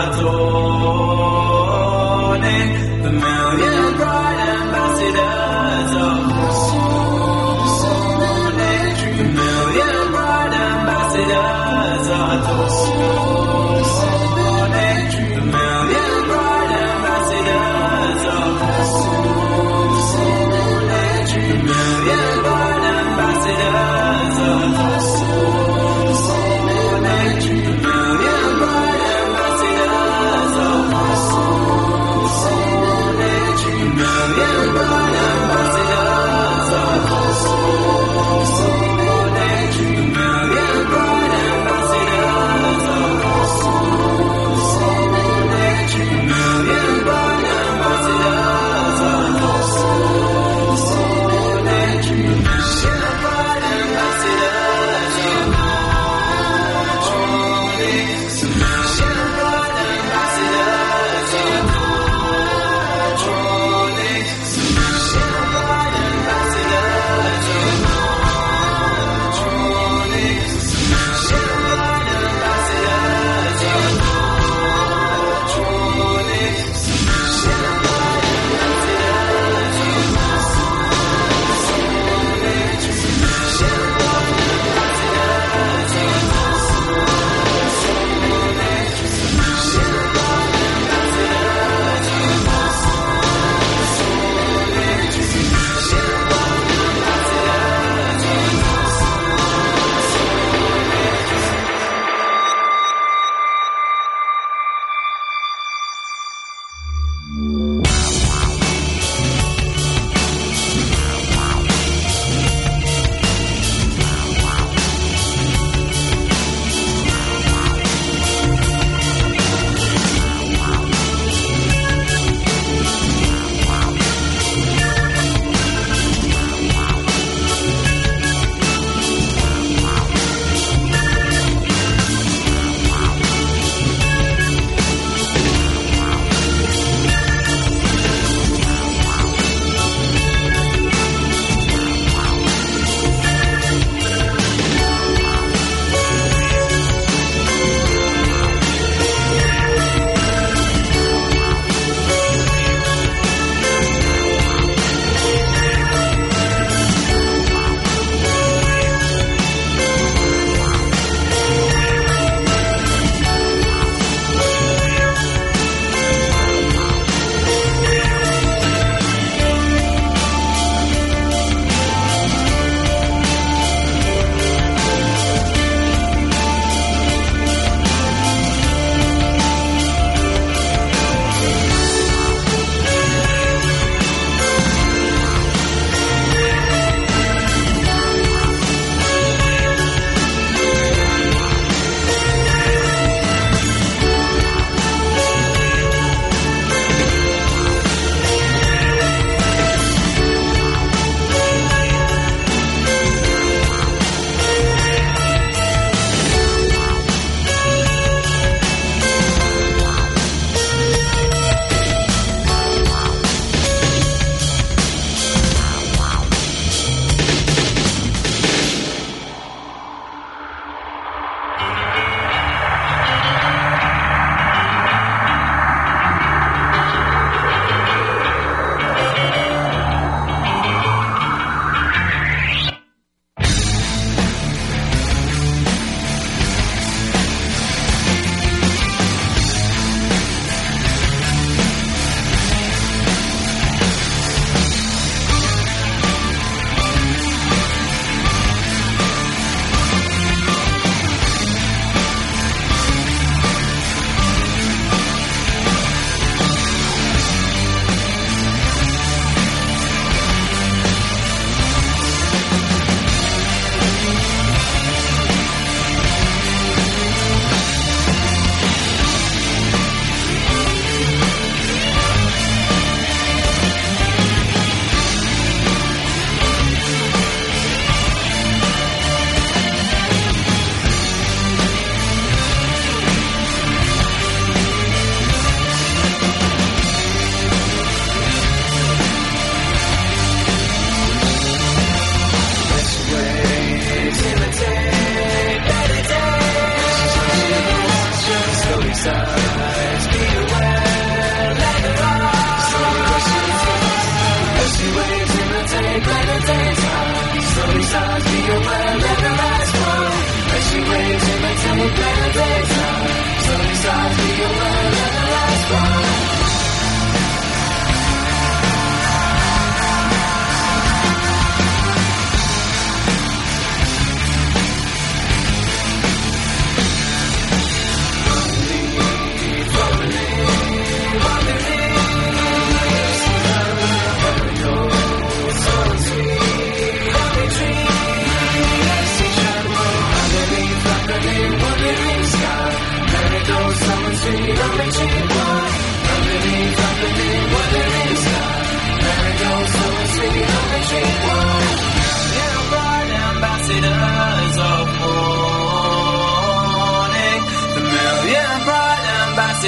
the million bright ambassadors of the million bright ambassadors of the million bright ambassadors of the million bright ambassadors of the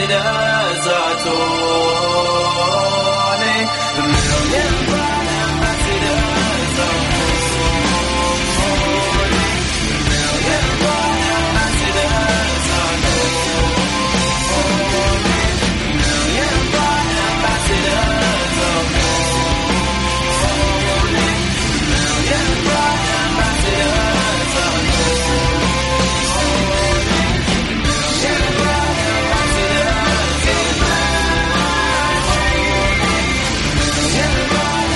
ambassadors are torn. A million bright ambassadors are torn. A million bright ambassadors are torn. A million bright ambassadors are torn. A million bright ambassadors are torn.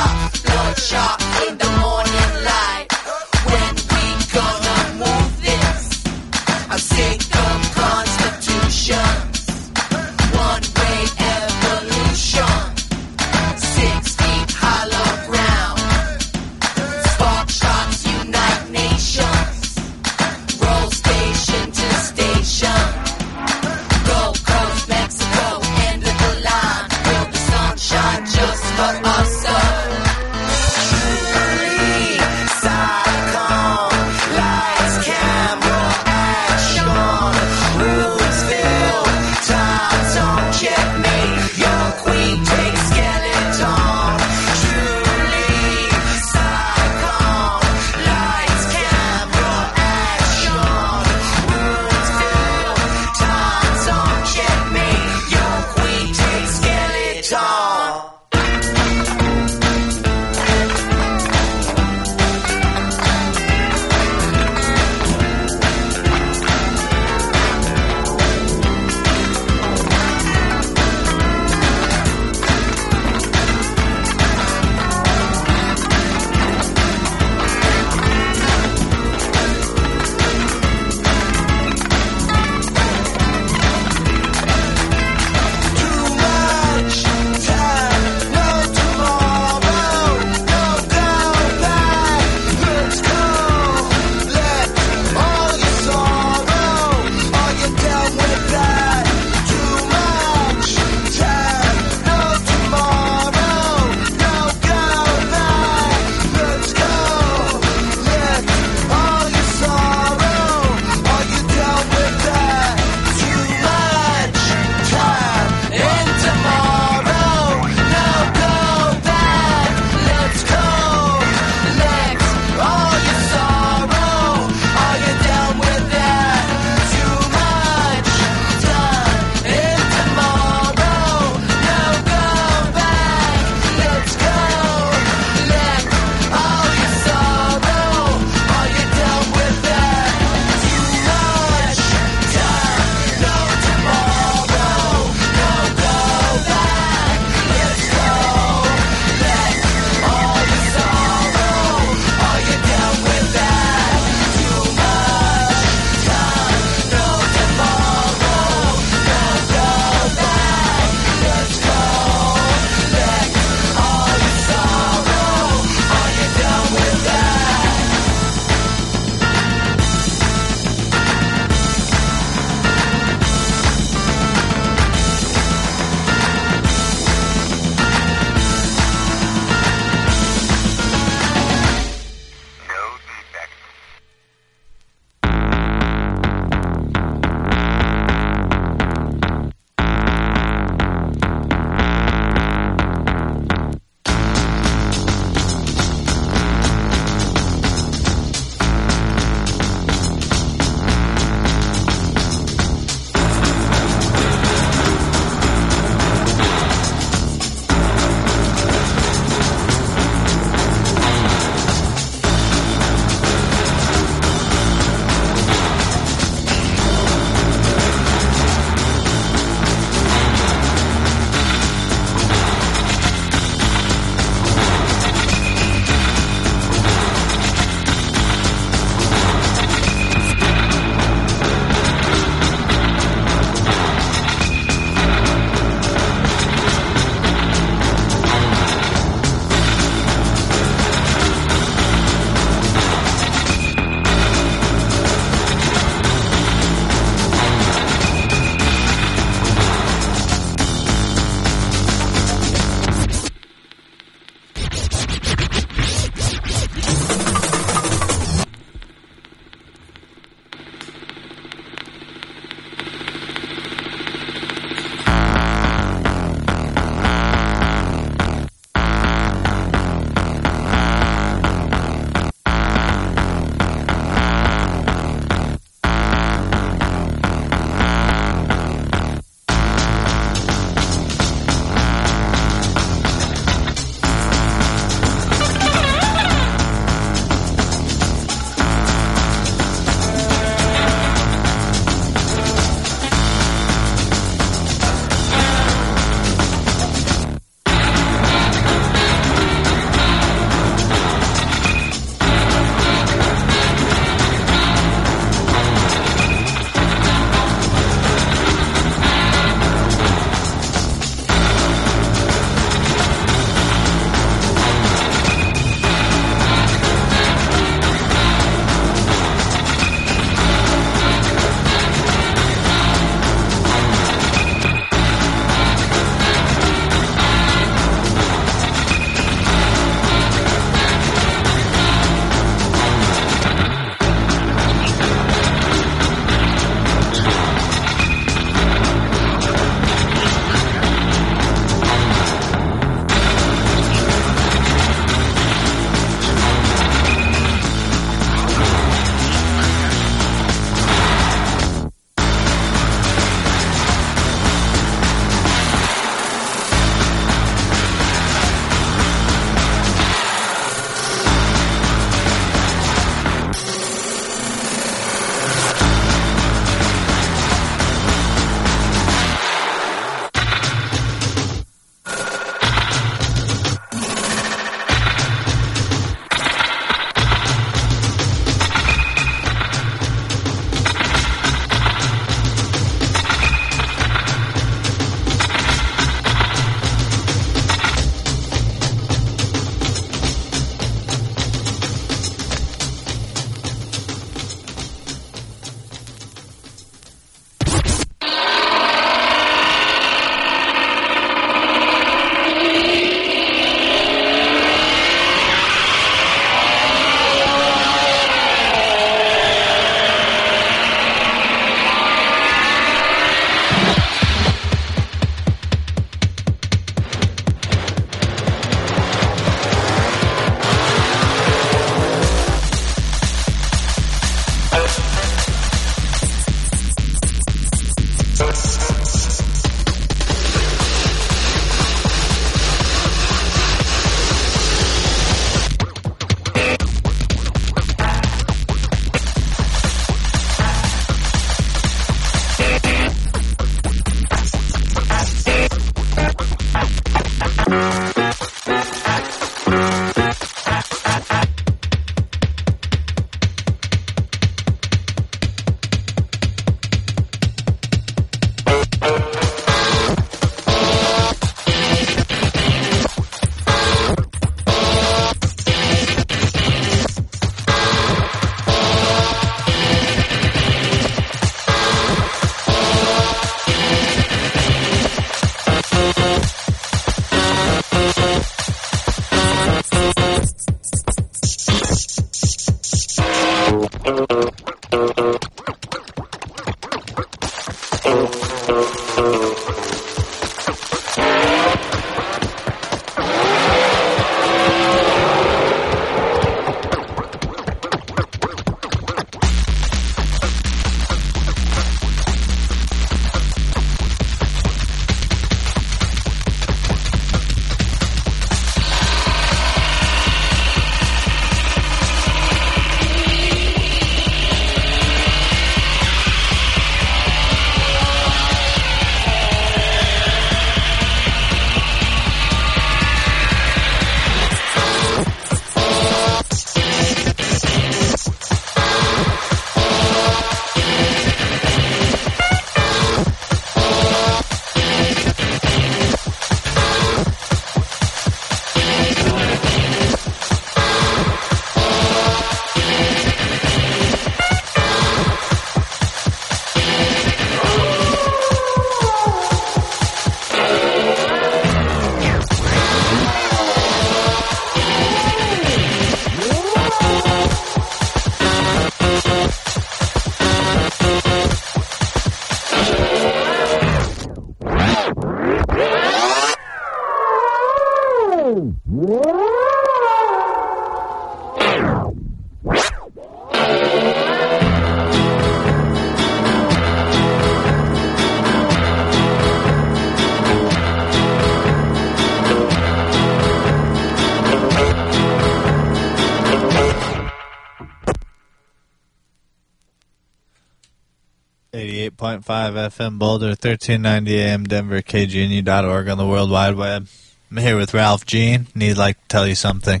101.5 FM Boulder, 1390 AM Denver, KGNU.org on the World Wide Web. I'm here with Ralph Jean, and he'd like to tell you something.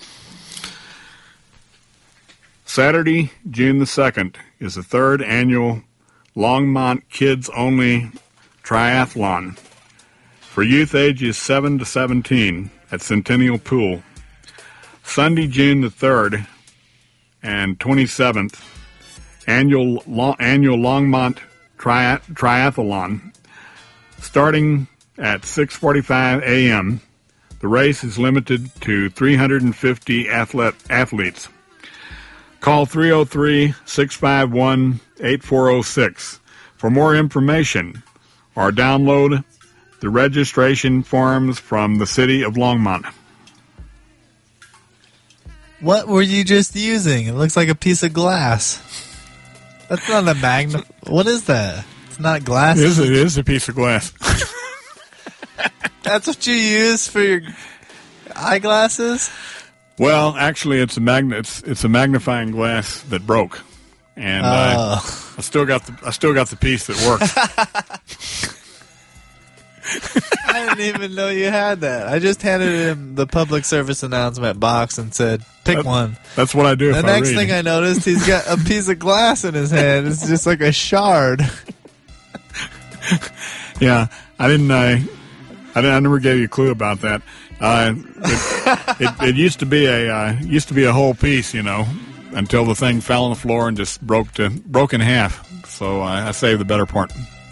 Saturday, June the 2nd, is the 3rd annual Longmont Kids Only Triathlon for youth ages 7 to 17 at Centennial Pool. Sunday, June the 3rd and 27th, annual Longmont Triathlon, starting at 6:45 a.m. The race is limited to 350 athletes. Call 303-651-8406 for more information or download the registration forms from the city of Longmont. What were you just using? It looks like a piece of glass. That's not a What is that? It's not glass. It is a piece of glass. That's what you use for your eyeglasses? Well, actually, it's a magnifying glass that broke, and I still got the piece that works. I didn't even know you had that. I just handed him the public service announcement box and said, "Pick one." That's what I do. The next thing I noticed, he's got a piece of glass in his hand. It's just like a shard. Yeah, I never gave you a clue about that. It used to be a whole piece, until the thing fell on the floor and just broke in half. So I saved the better part.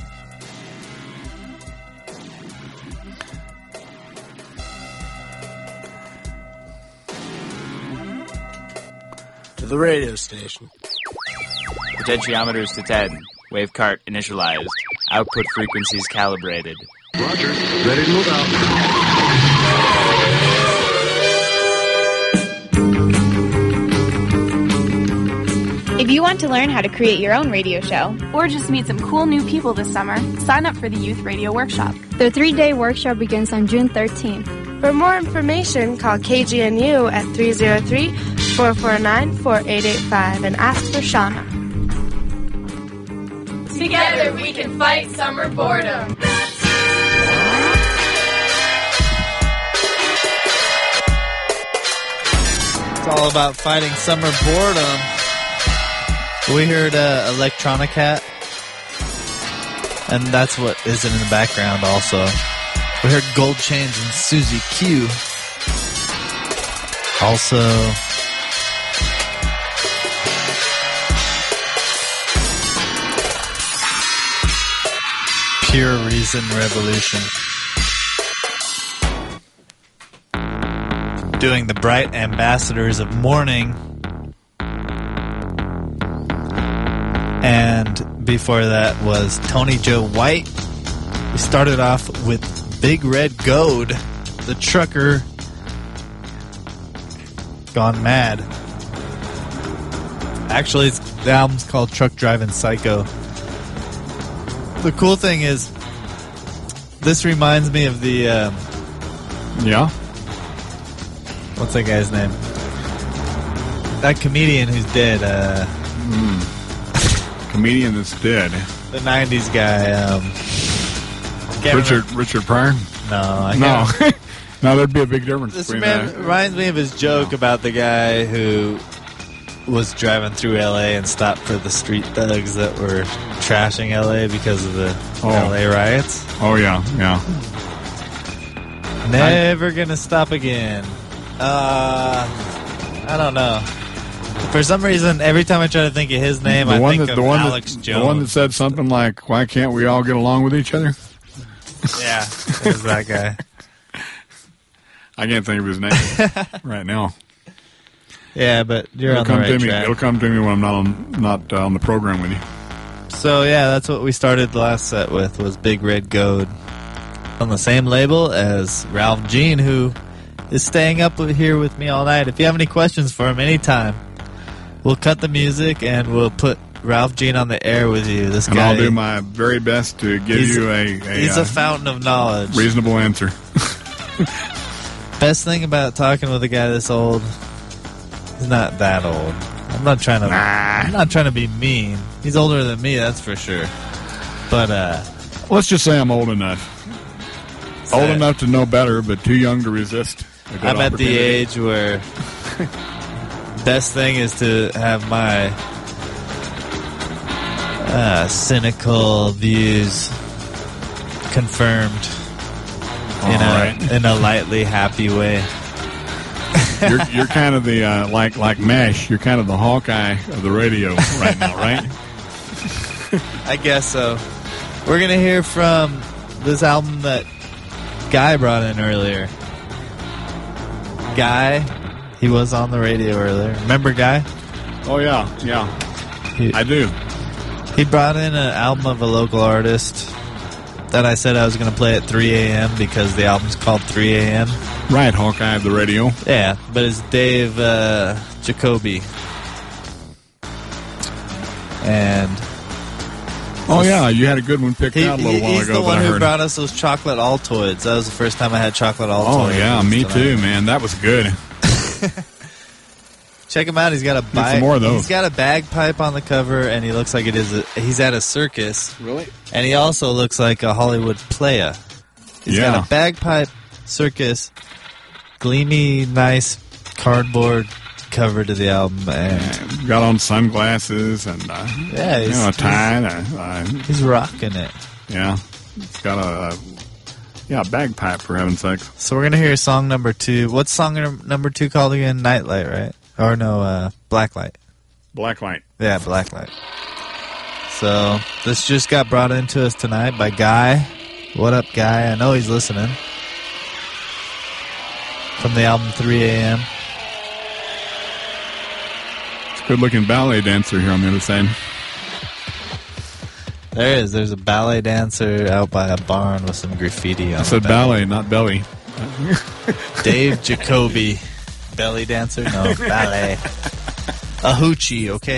To the radio station. Potentiometers to 10. Wave cart initialized. Output frequencies calibrated. Roger. Ready to move out. If you want to learn how to create your own radio show, or just meet some cool new people this summer, sign up for the Youth Radio Workshop. The 3-day workshop begins on June 13th. For more information, call KGNU at 303-449-4885 and ask for Shauna. Together we can fight summer boredom. It's all about fighting summer boredom. We heard Electronica, and that's what is in the background also. We heard Gold Chains and Susie Q. Also, Pure Reason Revolution. Doing the Bright Ambassadors of Morning. And before that was Tony Joe White. We started off with Big Red Goat, the trucker gone mad. Actually, the album's called Truck Driving Psycho. The cool thing is, this reminds me of the... Yeah? What's that guy's name? That comedian who's dead. Comedian that's dead. The 90s guy. Richard Pryor? No, I can't. No, there'd be a big difference This between man that. reminds me of his joke about the guy who was driving through L.A. and stopped for the street thugs that were trashing L.A. because of the L.A. riots. Oh, yeah. Never gonna stop again. I don't know. For some reason, every time I try to think of his name, I think of Alex Jones. The one that said something like, "Why can't we all get along with each other?" Yeah, it was that guy. I can't think of his name right now. Yeah, but you're on the right track. It'll come to me when I'm not on the program with you. So yeah, that's what we started the last set with, was Big Red Goat, on the same label as Ralph Jean, who is staying up here with me all night. If you have any questions for him anytime, we'll cut the music and we'll put Ralph Jean on the air with you. This And guy, I'll do my very best to give you he's a fountain of knowledge. Reasonable answer. Best thing about talking with a guy this old, he's not that old. I'm not trying to be mean. He's older than me, that's for sure. But let's just say I'm old enough. Old enough to know better, but too young to resist. I'm at the age where best thing is to have my cynical views confirmed in a lightly happy way. You're kind of the like MASH. You're kind of the Hawkeye of the radio right now, right? I guess so. We're gonna hear from this album that Guy brought in earlier. Guy, he was on the radio earlier. Remember Guy? Oh yeah. I do. He brought in an album of a local artist that I said I was going to play at 3 a.m. because the album's called 3 a.m. Right, Hawkeye of the radio. Yeah, but it's Dave Jacoby. And... Oh, yeah, you had a good one picked out a little while ago. He's the one who brought us those chocolate Altoids. That was the first time I had chocolate Altoids. Oh, yeah, me too, man. That was good. Check him out. He's got a He's got a bagpipe on the cover, and he looks like he's at a circus. Really? And he also looks like a Hollywood playa. He's got a bagpipe, circus, gleamy, nice cardboard cover to the album, and got on sunglasses and a tie. He's rocking it. Yeah, he's got a bagpipe, for heaven's sakes. So we're gonna hear song number 2. What's song number 2 called again? Nightlight, right? Or no, Blacklight. Blacklight. Yeah, Blacklight. So this just got brought into us tonight by Guy. What up, Guy? I know he's listening. From the album 3 a.m. It's a good-looking ballet dancer here on the other side. There is. There's a ballet dancer out by a barn with some graffiti on it. I said ballet, not belly. Dave Jacoby. Belly dancer? No, ballet. A hoochie, okay?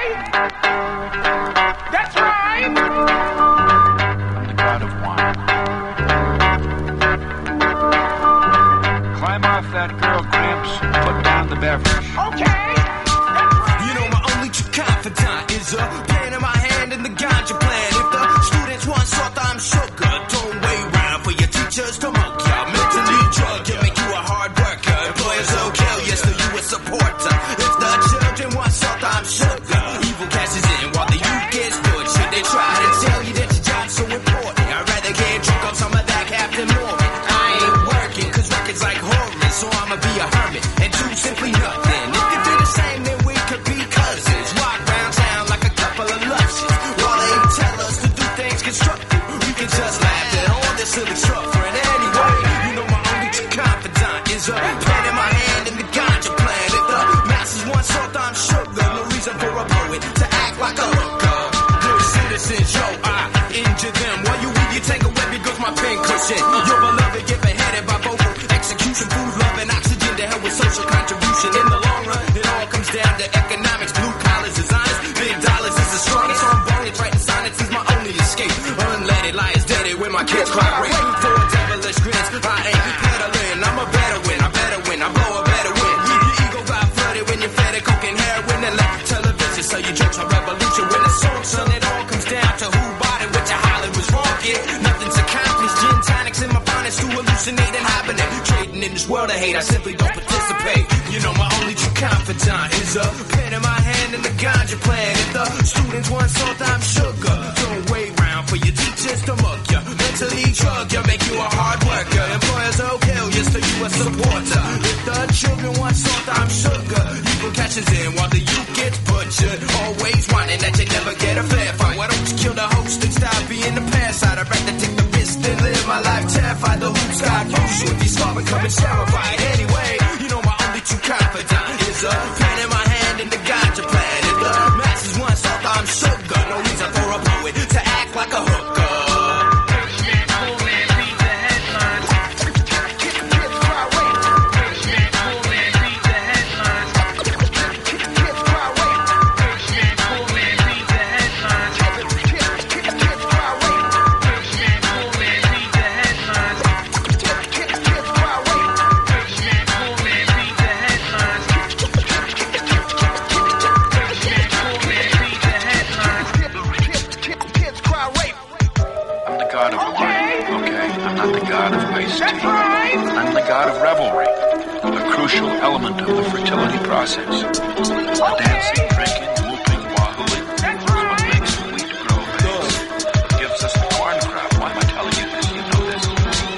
That's right. I'm the god of wine. Climb off that girl, Gramps. Put down the beverage. Okay. You know my only true confidant is a pen in my hand and the ganja plan. If the students want salt, I'm sugar. Don't wait round for your teachers to mock ya. Mentally drug you, make you a hard worker. Employers will kill you, so you a supporter. If the children want salt, I'm sugar. Evil cashes in while the youth gets butchered. They try to tell you that your job's so important. I'd rather get drunk on some of that Captain Morgan. I ain't working, cause working's like horror. So I'ma be a hermit and do simply nothing. If you do the same, then we could be cousins. Walk round town like a couple of lushes. While they tell us to do things constructive, we can just laugh at all this silly structure. And anyway, you know my only true confidant is a pen in my hand and the ganja plan. If the masses want salt, I'm sugar. No reason for a poet to act like a hooker. Good citizens, yo, I injure them. While you weave, you take away because my pen cushion. Your beloved get beheaded by vocal execution. Food, love, and oxygen to help with social contribution. In the long run, it all comes down to economics. Blue collars is honest, big dollars is the strongest. On bonnets, writing sonnets is my only escape. Unleaded, liars deaded when my kids cry rape. For devilish grins, I ain't peddling. I'm a better win, I better win, I blow a better win. Your ego got flooded when you fed it coke and heroin and left television. So you judge my revolution when the song, son, it all comes down to who bought it, which I hollered was wrong. Yeah, nothing's accomplished. Gin tonics in my bonnets to hallucinate and hibernate. Trading in this world of hate, I simply don't participate. You know my only true confidant is a pen in my hand and the ganja plan. If the students want salt, I'm sugar. Don't wait round for your teachers to mug ya. Mentally drug ya, make you a hard worker. Employers will kill you, so you a supporter. If the children want salt, I'm sugar. Evil catches in while the youth gets butchered. Always wanting that you never get a fair fight. Why don't you kill the host and stop being the parasite? I'd rather take the risk than live my life terrified. The hoops got used with these starving coming terrified. Anyway, you know my only true confidant is a pen in my hand and the ganja plan. If the masses want salt, I'm sugar. No reason for a poet to act like a hooker. I'm the god of revelry, a crucial element of the fertility process. The dancing, drinking, whooping, wahooing is what makes the wheat grow legs. It gives us the corn crop. Why am I telling you this? You know this.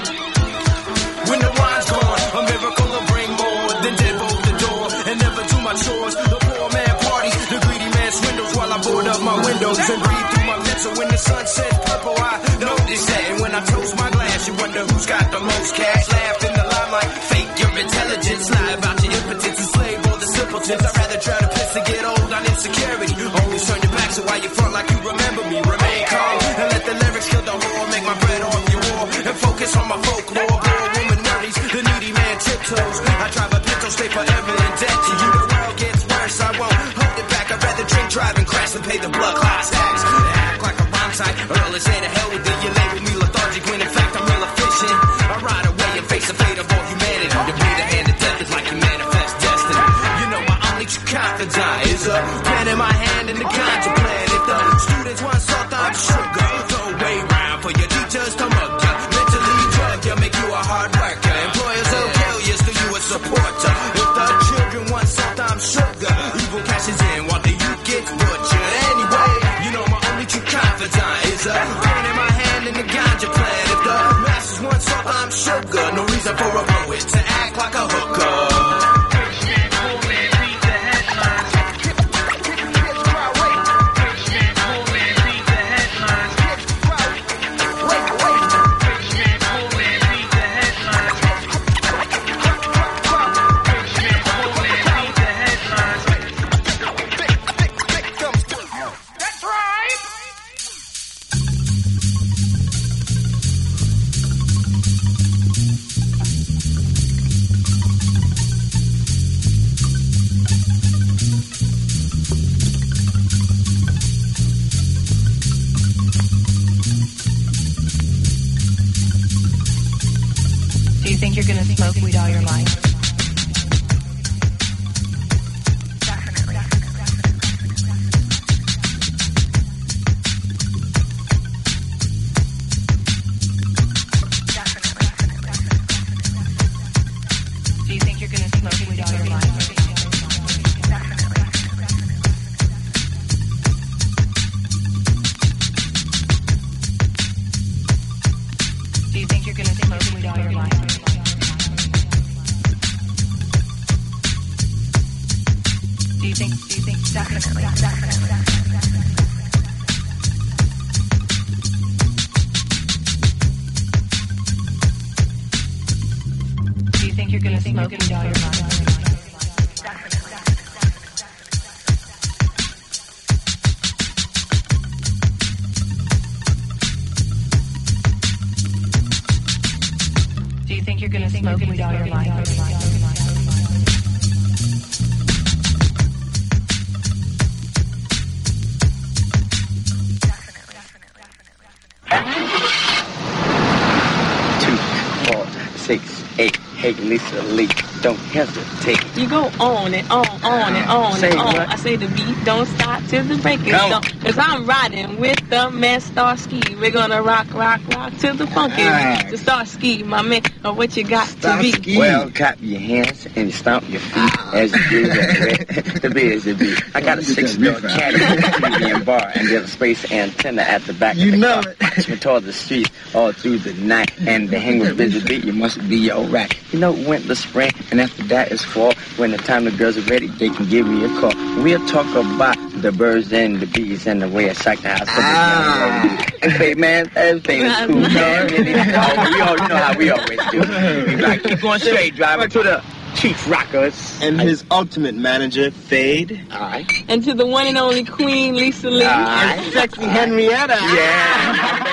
When the wine's gone, a miracle will bring more than dead bolt the door and never do my chores. The poor man parties, the greedy man swindles while I board up my windows and breathe through my pencil. When the sun sets purple, I notice that. And when I toast my glass, you wonder who's got the most cash. Laugh in the limelight, fake your intelligence, lie about your impotence, enslave all the simpletons. I'd rather try to piss and get old on insecurity. Always turn your back so while you front like you remember me. Remain calm and let the lyrics kill the whore. Make my bread off your wall and focus on my folklore. Poor woman worries, the needy man tiptoes. I drive a pinto, stay forever in debt to you. The world gets worse, I won't hold it back. I'd rather drink, drive, and crash than pay the blood clot tax. Act like a rhyme type, Earl is say to hell with it. You label me lethargic when in fact I'm real efficient. I ride away and face the fate of all humanity. To be the hand of death is like you manifest destiny. You know my only true confidant is a pen in my hand and the ganja plan. If the students want salt, I'm sugar. Don't wait round for your teachers to mug ya. Mentally drug ya, make you a hard worker. Employers will kill you, so you a supporter. If the children want salt, I'm sugar. Evil cashes in while the youth gets butchered. Anyway, you know my only true confidant is a pen in my hand Do you think you're gonna smoke weed all your life? Do you think you're gonna smoke weed all your life? Do you think you're gonna smoke weed all your life? Do you think, definitely. Do you think you're gonna smoke weed all your life? Do you think you're gonna smoke weed all your life? Hey, Lisa Lee, don't hesitate. You go on and on and on Say and on. what? I say the beat don't stop till the break is Come on. done. Cause I'm riding with the man Starsky. We're gonna rock till the funk is Alright. beat. The Starsky, my man, what you got to be? Well, clap your hands and stomp your feet as you do that. The beat is the beat. I got a 6-door caddy, TV and bar, and there's a space antenna at the back of the car. Watch me toward the street all through the night, and the hang with busy beat, you must be alright. You know, winter, spring, and after that is fall. When the time the girls are ready, they can give me a call. We'll talk about the birds and the bees and the way I shake the house. Hey, man, everything is cool. You know how we always do. We like, keep going straight, driver to the Chief Rockers. And his ultimate manager, Fade. Alright. And to the one and only Queen Lisa Lee. And sexy Henrietta. Yeah.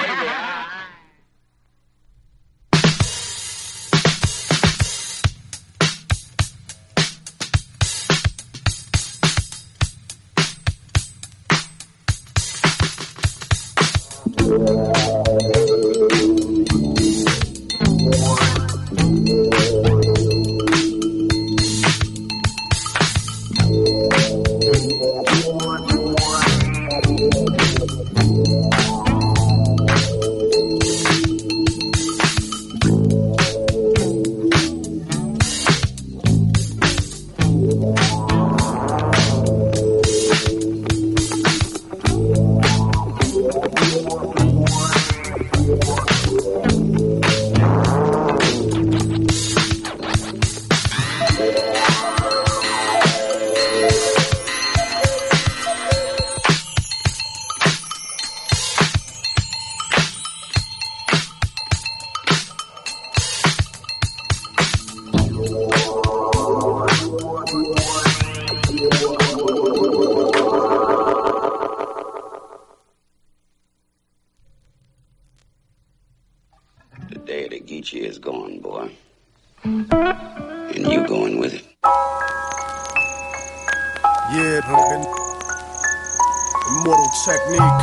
The day of the Geechee is gone, boy. And you going with it. Yeah, Hogan. Immortal technique.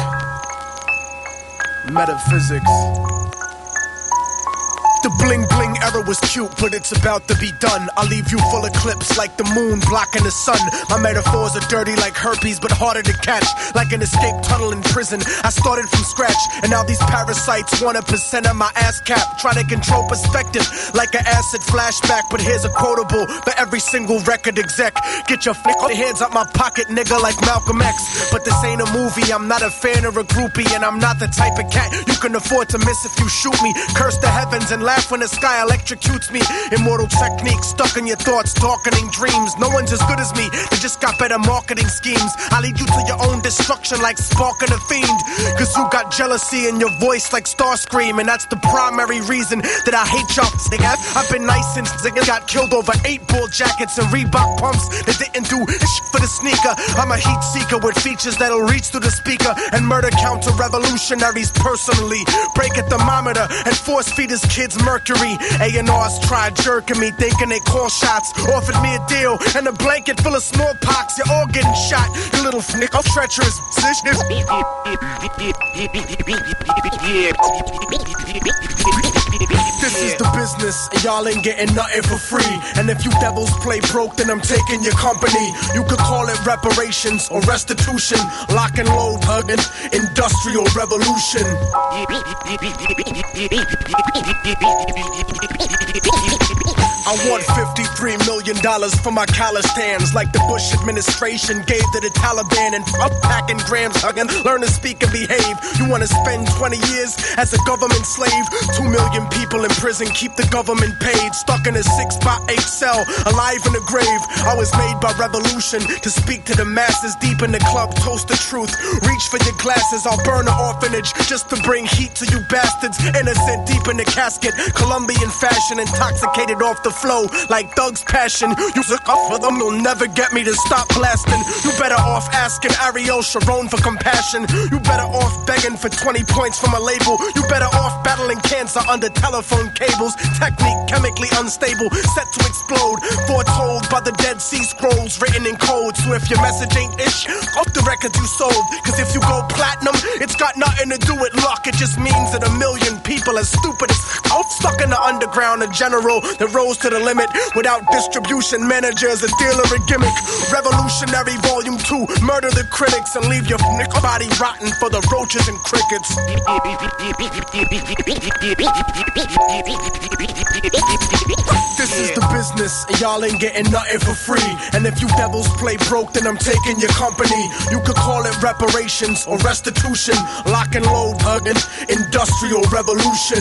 Metaphysics. The bling bling era was cute, but it's about to be done. I'll leave you full of clips like the moon blocking the sun. My metaphors are dirty like herpes, but harder to catch. Like an escape tunnel in prison. I started from scratch, and now these parasites want 1% of my ass cap. Try to control perspective like an acid flashback. But here's a quotable for every single record exec. Get your hands out my pocket, nigga, like Malcolm X. But this ain't a movie, I'm not a fan or a groupie, and I'm not the type of cat you can afford to miss if you shoot me. Curse the heavens and laugh when the sky electrocutes me. Immortal technique stuck in your thoughts, darkening dreams. No one's as good as me, they just got better marketing schemes. I lead you to your own destruction like sparking a fiend. Cause you got jealousy in your voice like Starscream, and that's the primary reason that I hate y'all. I've been nice since niggas got killed over 8-ball jackets and Reebok pumps that didn't do shit for the sneaker. I'm a heat seeker with features that'll reach through the speaker and murder counter revolutionaries personally. Break a thermometer and force feed his kids Mercury. A&Rs tried jerking me, thinking they call shots. Offered me a deal and a blanket full of smallpox. You're all getting shot, you little fnick. Treacherous position. This is the business, and y'all ain't getting nothing for free. And if you devils play broke, then I'm taking your company. You could call it reparations or restitution. Lock and load, hugging, industrial revolution. I want $53 million for my calloused hands, like the Bush administration gave to the Taliban. And up packing grams, hugging, learn to speak and behave. You want to spend 20 years as a government slave? 2 million people in prison, keep the government paid. Stuck in a 6x8 cell, alive in the grave. I was made by revolution to speak to the masses. Deep in the club, toast the truth. Reach for your glasses, I'll burn an orphanage just to bring heat to you bastards. Innocent, deep in the casket, Colombian fashion, intoxicated off the flow like Thug's passion. You look up for them, you'll never get me to stop blasting. You better off asking Ariel Sharon for compassion. You better off begging for 20 points from a label. You better off battling cancer under telephone cables. Technique chemically unstable, set to explode. Foretold by the Dead Sea Scrolls, written in code. So if your message ain't ish, off the records you sold. Cause if you go platinum, it's got nothing to do with luck. It just means that 1 million people as stupid as stuck in the underground. A general that rose to the limit without distribution managers, a dealer, a gimmick. Revolutionary Volume 2, murder the critics and leave your body rotten for the roaches and crickets. This is the business, and y'all ain't getting nothing for free. And if you devils play broke, then I'm taking your company. You could call it reparations or restitution. Lock and load, hugging, industrial revolution.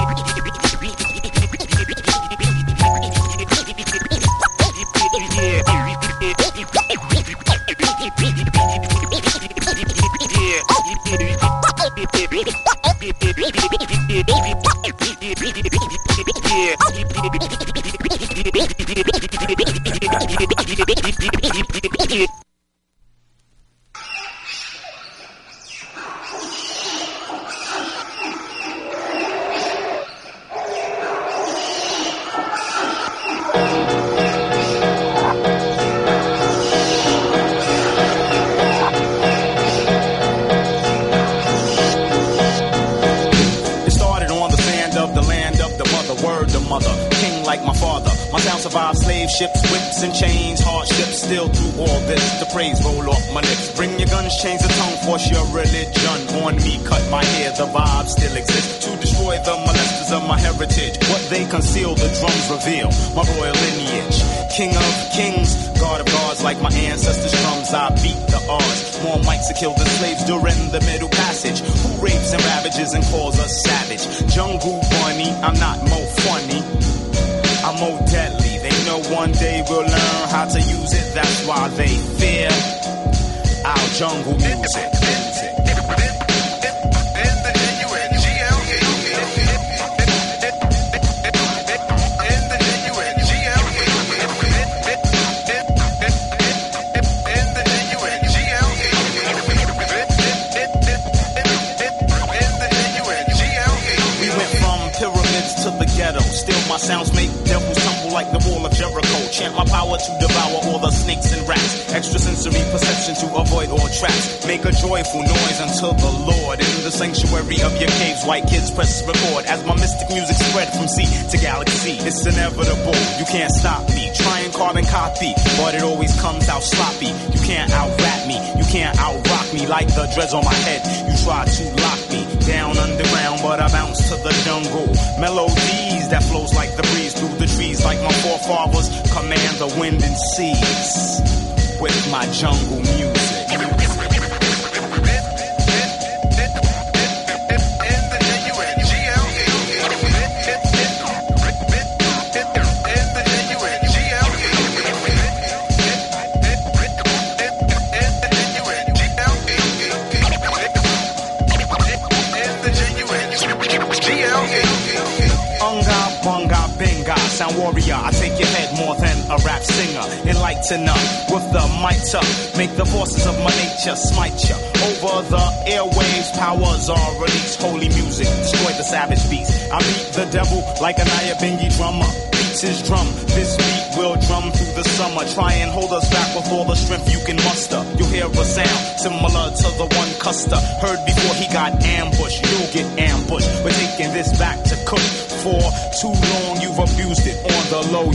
Ships, whips, and chains, hardships, still through all this. The praise roll off my lips. Bring your guns, chains, and tongue, force your religion on me. Cut my hair, the vibe still exists. To destroy the molesters of my heritage. What they conceal, the drums reveal. My royal lineage. King of kings, God of gods, like my ancestors' drums, I beat the odds. More mics to kill the slaves during the Middle Passage. Who rapes and ravages and calls us savage? Jungle bunny, I'm not more funny. I'm more deadly. They know one day we'll learn how to use it. That's why they fear our jungle music. We went from pyramids to the ghetto. Still my sounds make devils tumble like the wall of Jericho. Chant my power to devour all the snakes and rats. Extrasensory perception to avoid all traps. Make a joyful noise unto the Lord. In the sanctuary of your caves, white kids press record. As my mystic music spread from sea to galaxy. It's inevitable, you can't stop me. Try and carbon copy, but it always comes out sloppy. You can't out-rap me, you can't out-rock me. Like the dreads on my head, you try to lock me down underground, but I bounce to the jungle. Melodies that flows like the breeze through the trees, like my forefathers command the wind and seas with my jungle music. Sound warrior, I take your head more than a rap singer. Enlightener with the mitre, make the forces of my nature smite ya. Over the airwaves, powers are released. Holy music, destroy the savage beast. I beat the devil like a Benji drummer. Beats his drum, this beat will drum through the summer. Try and hold us back with all the strength you can muster. You'll hear a sound similar to the one Custer heard before he got ambushed. You'll get ambushed. We're taking this back to Cook. For too long you've abused it on the low.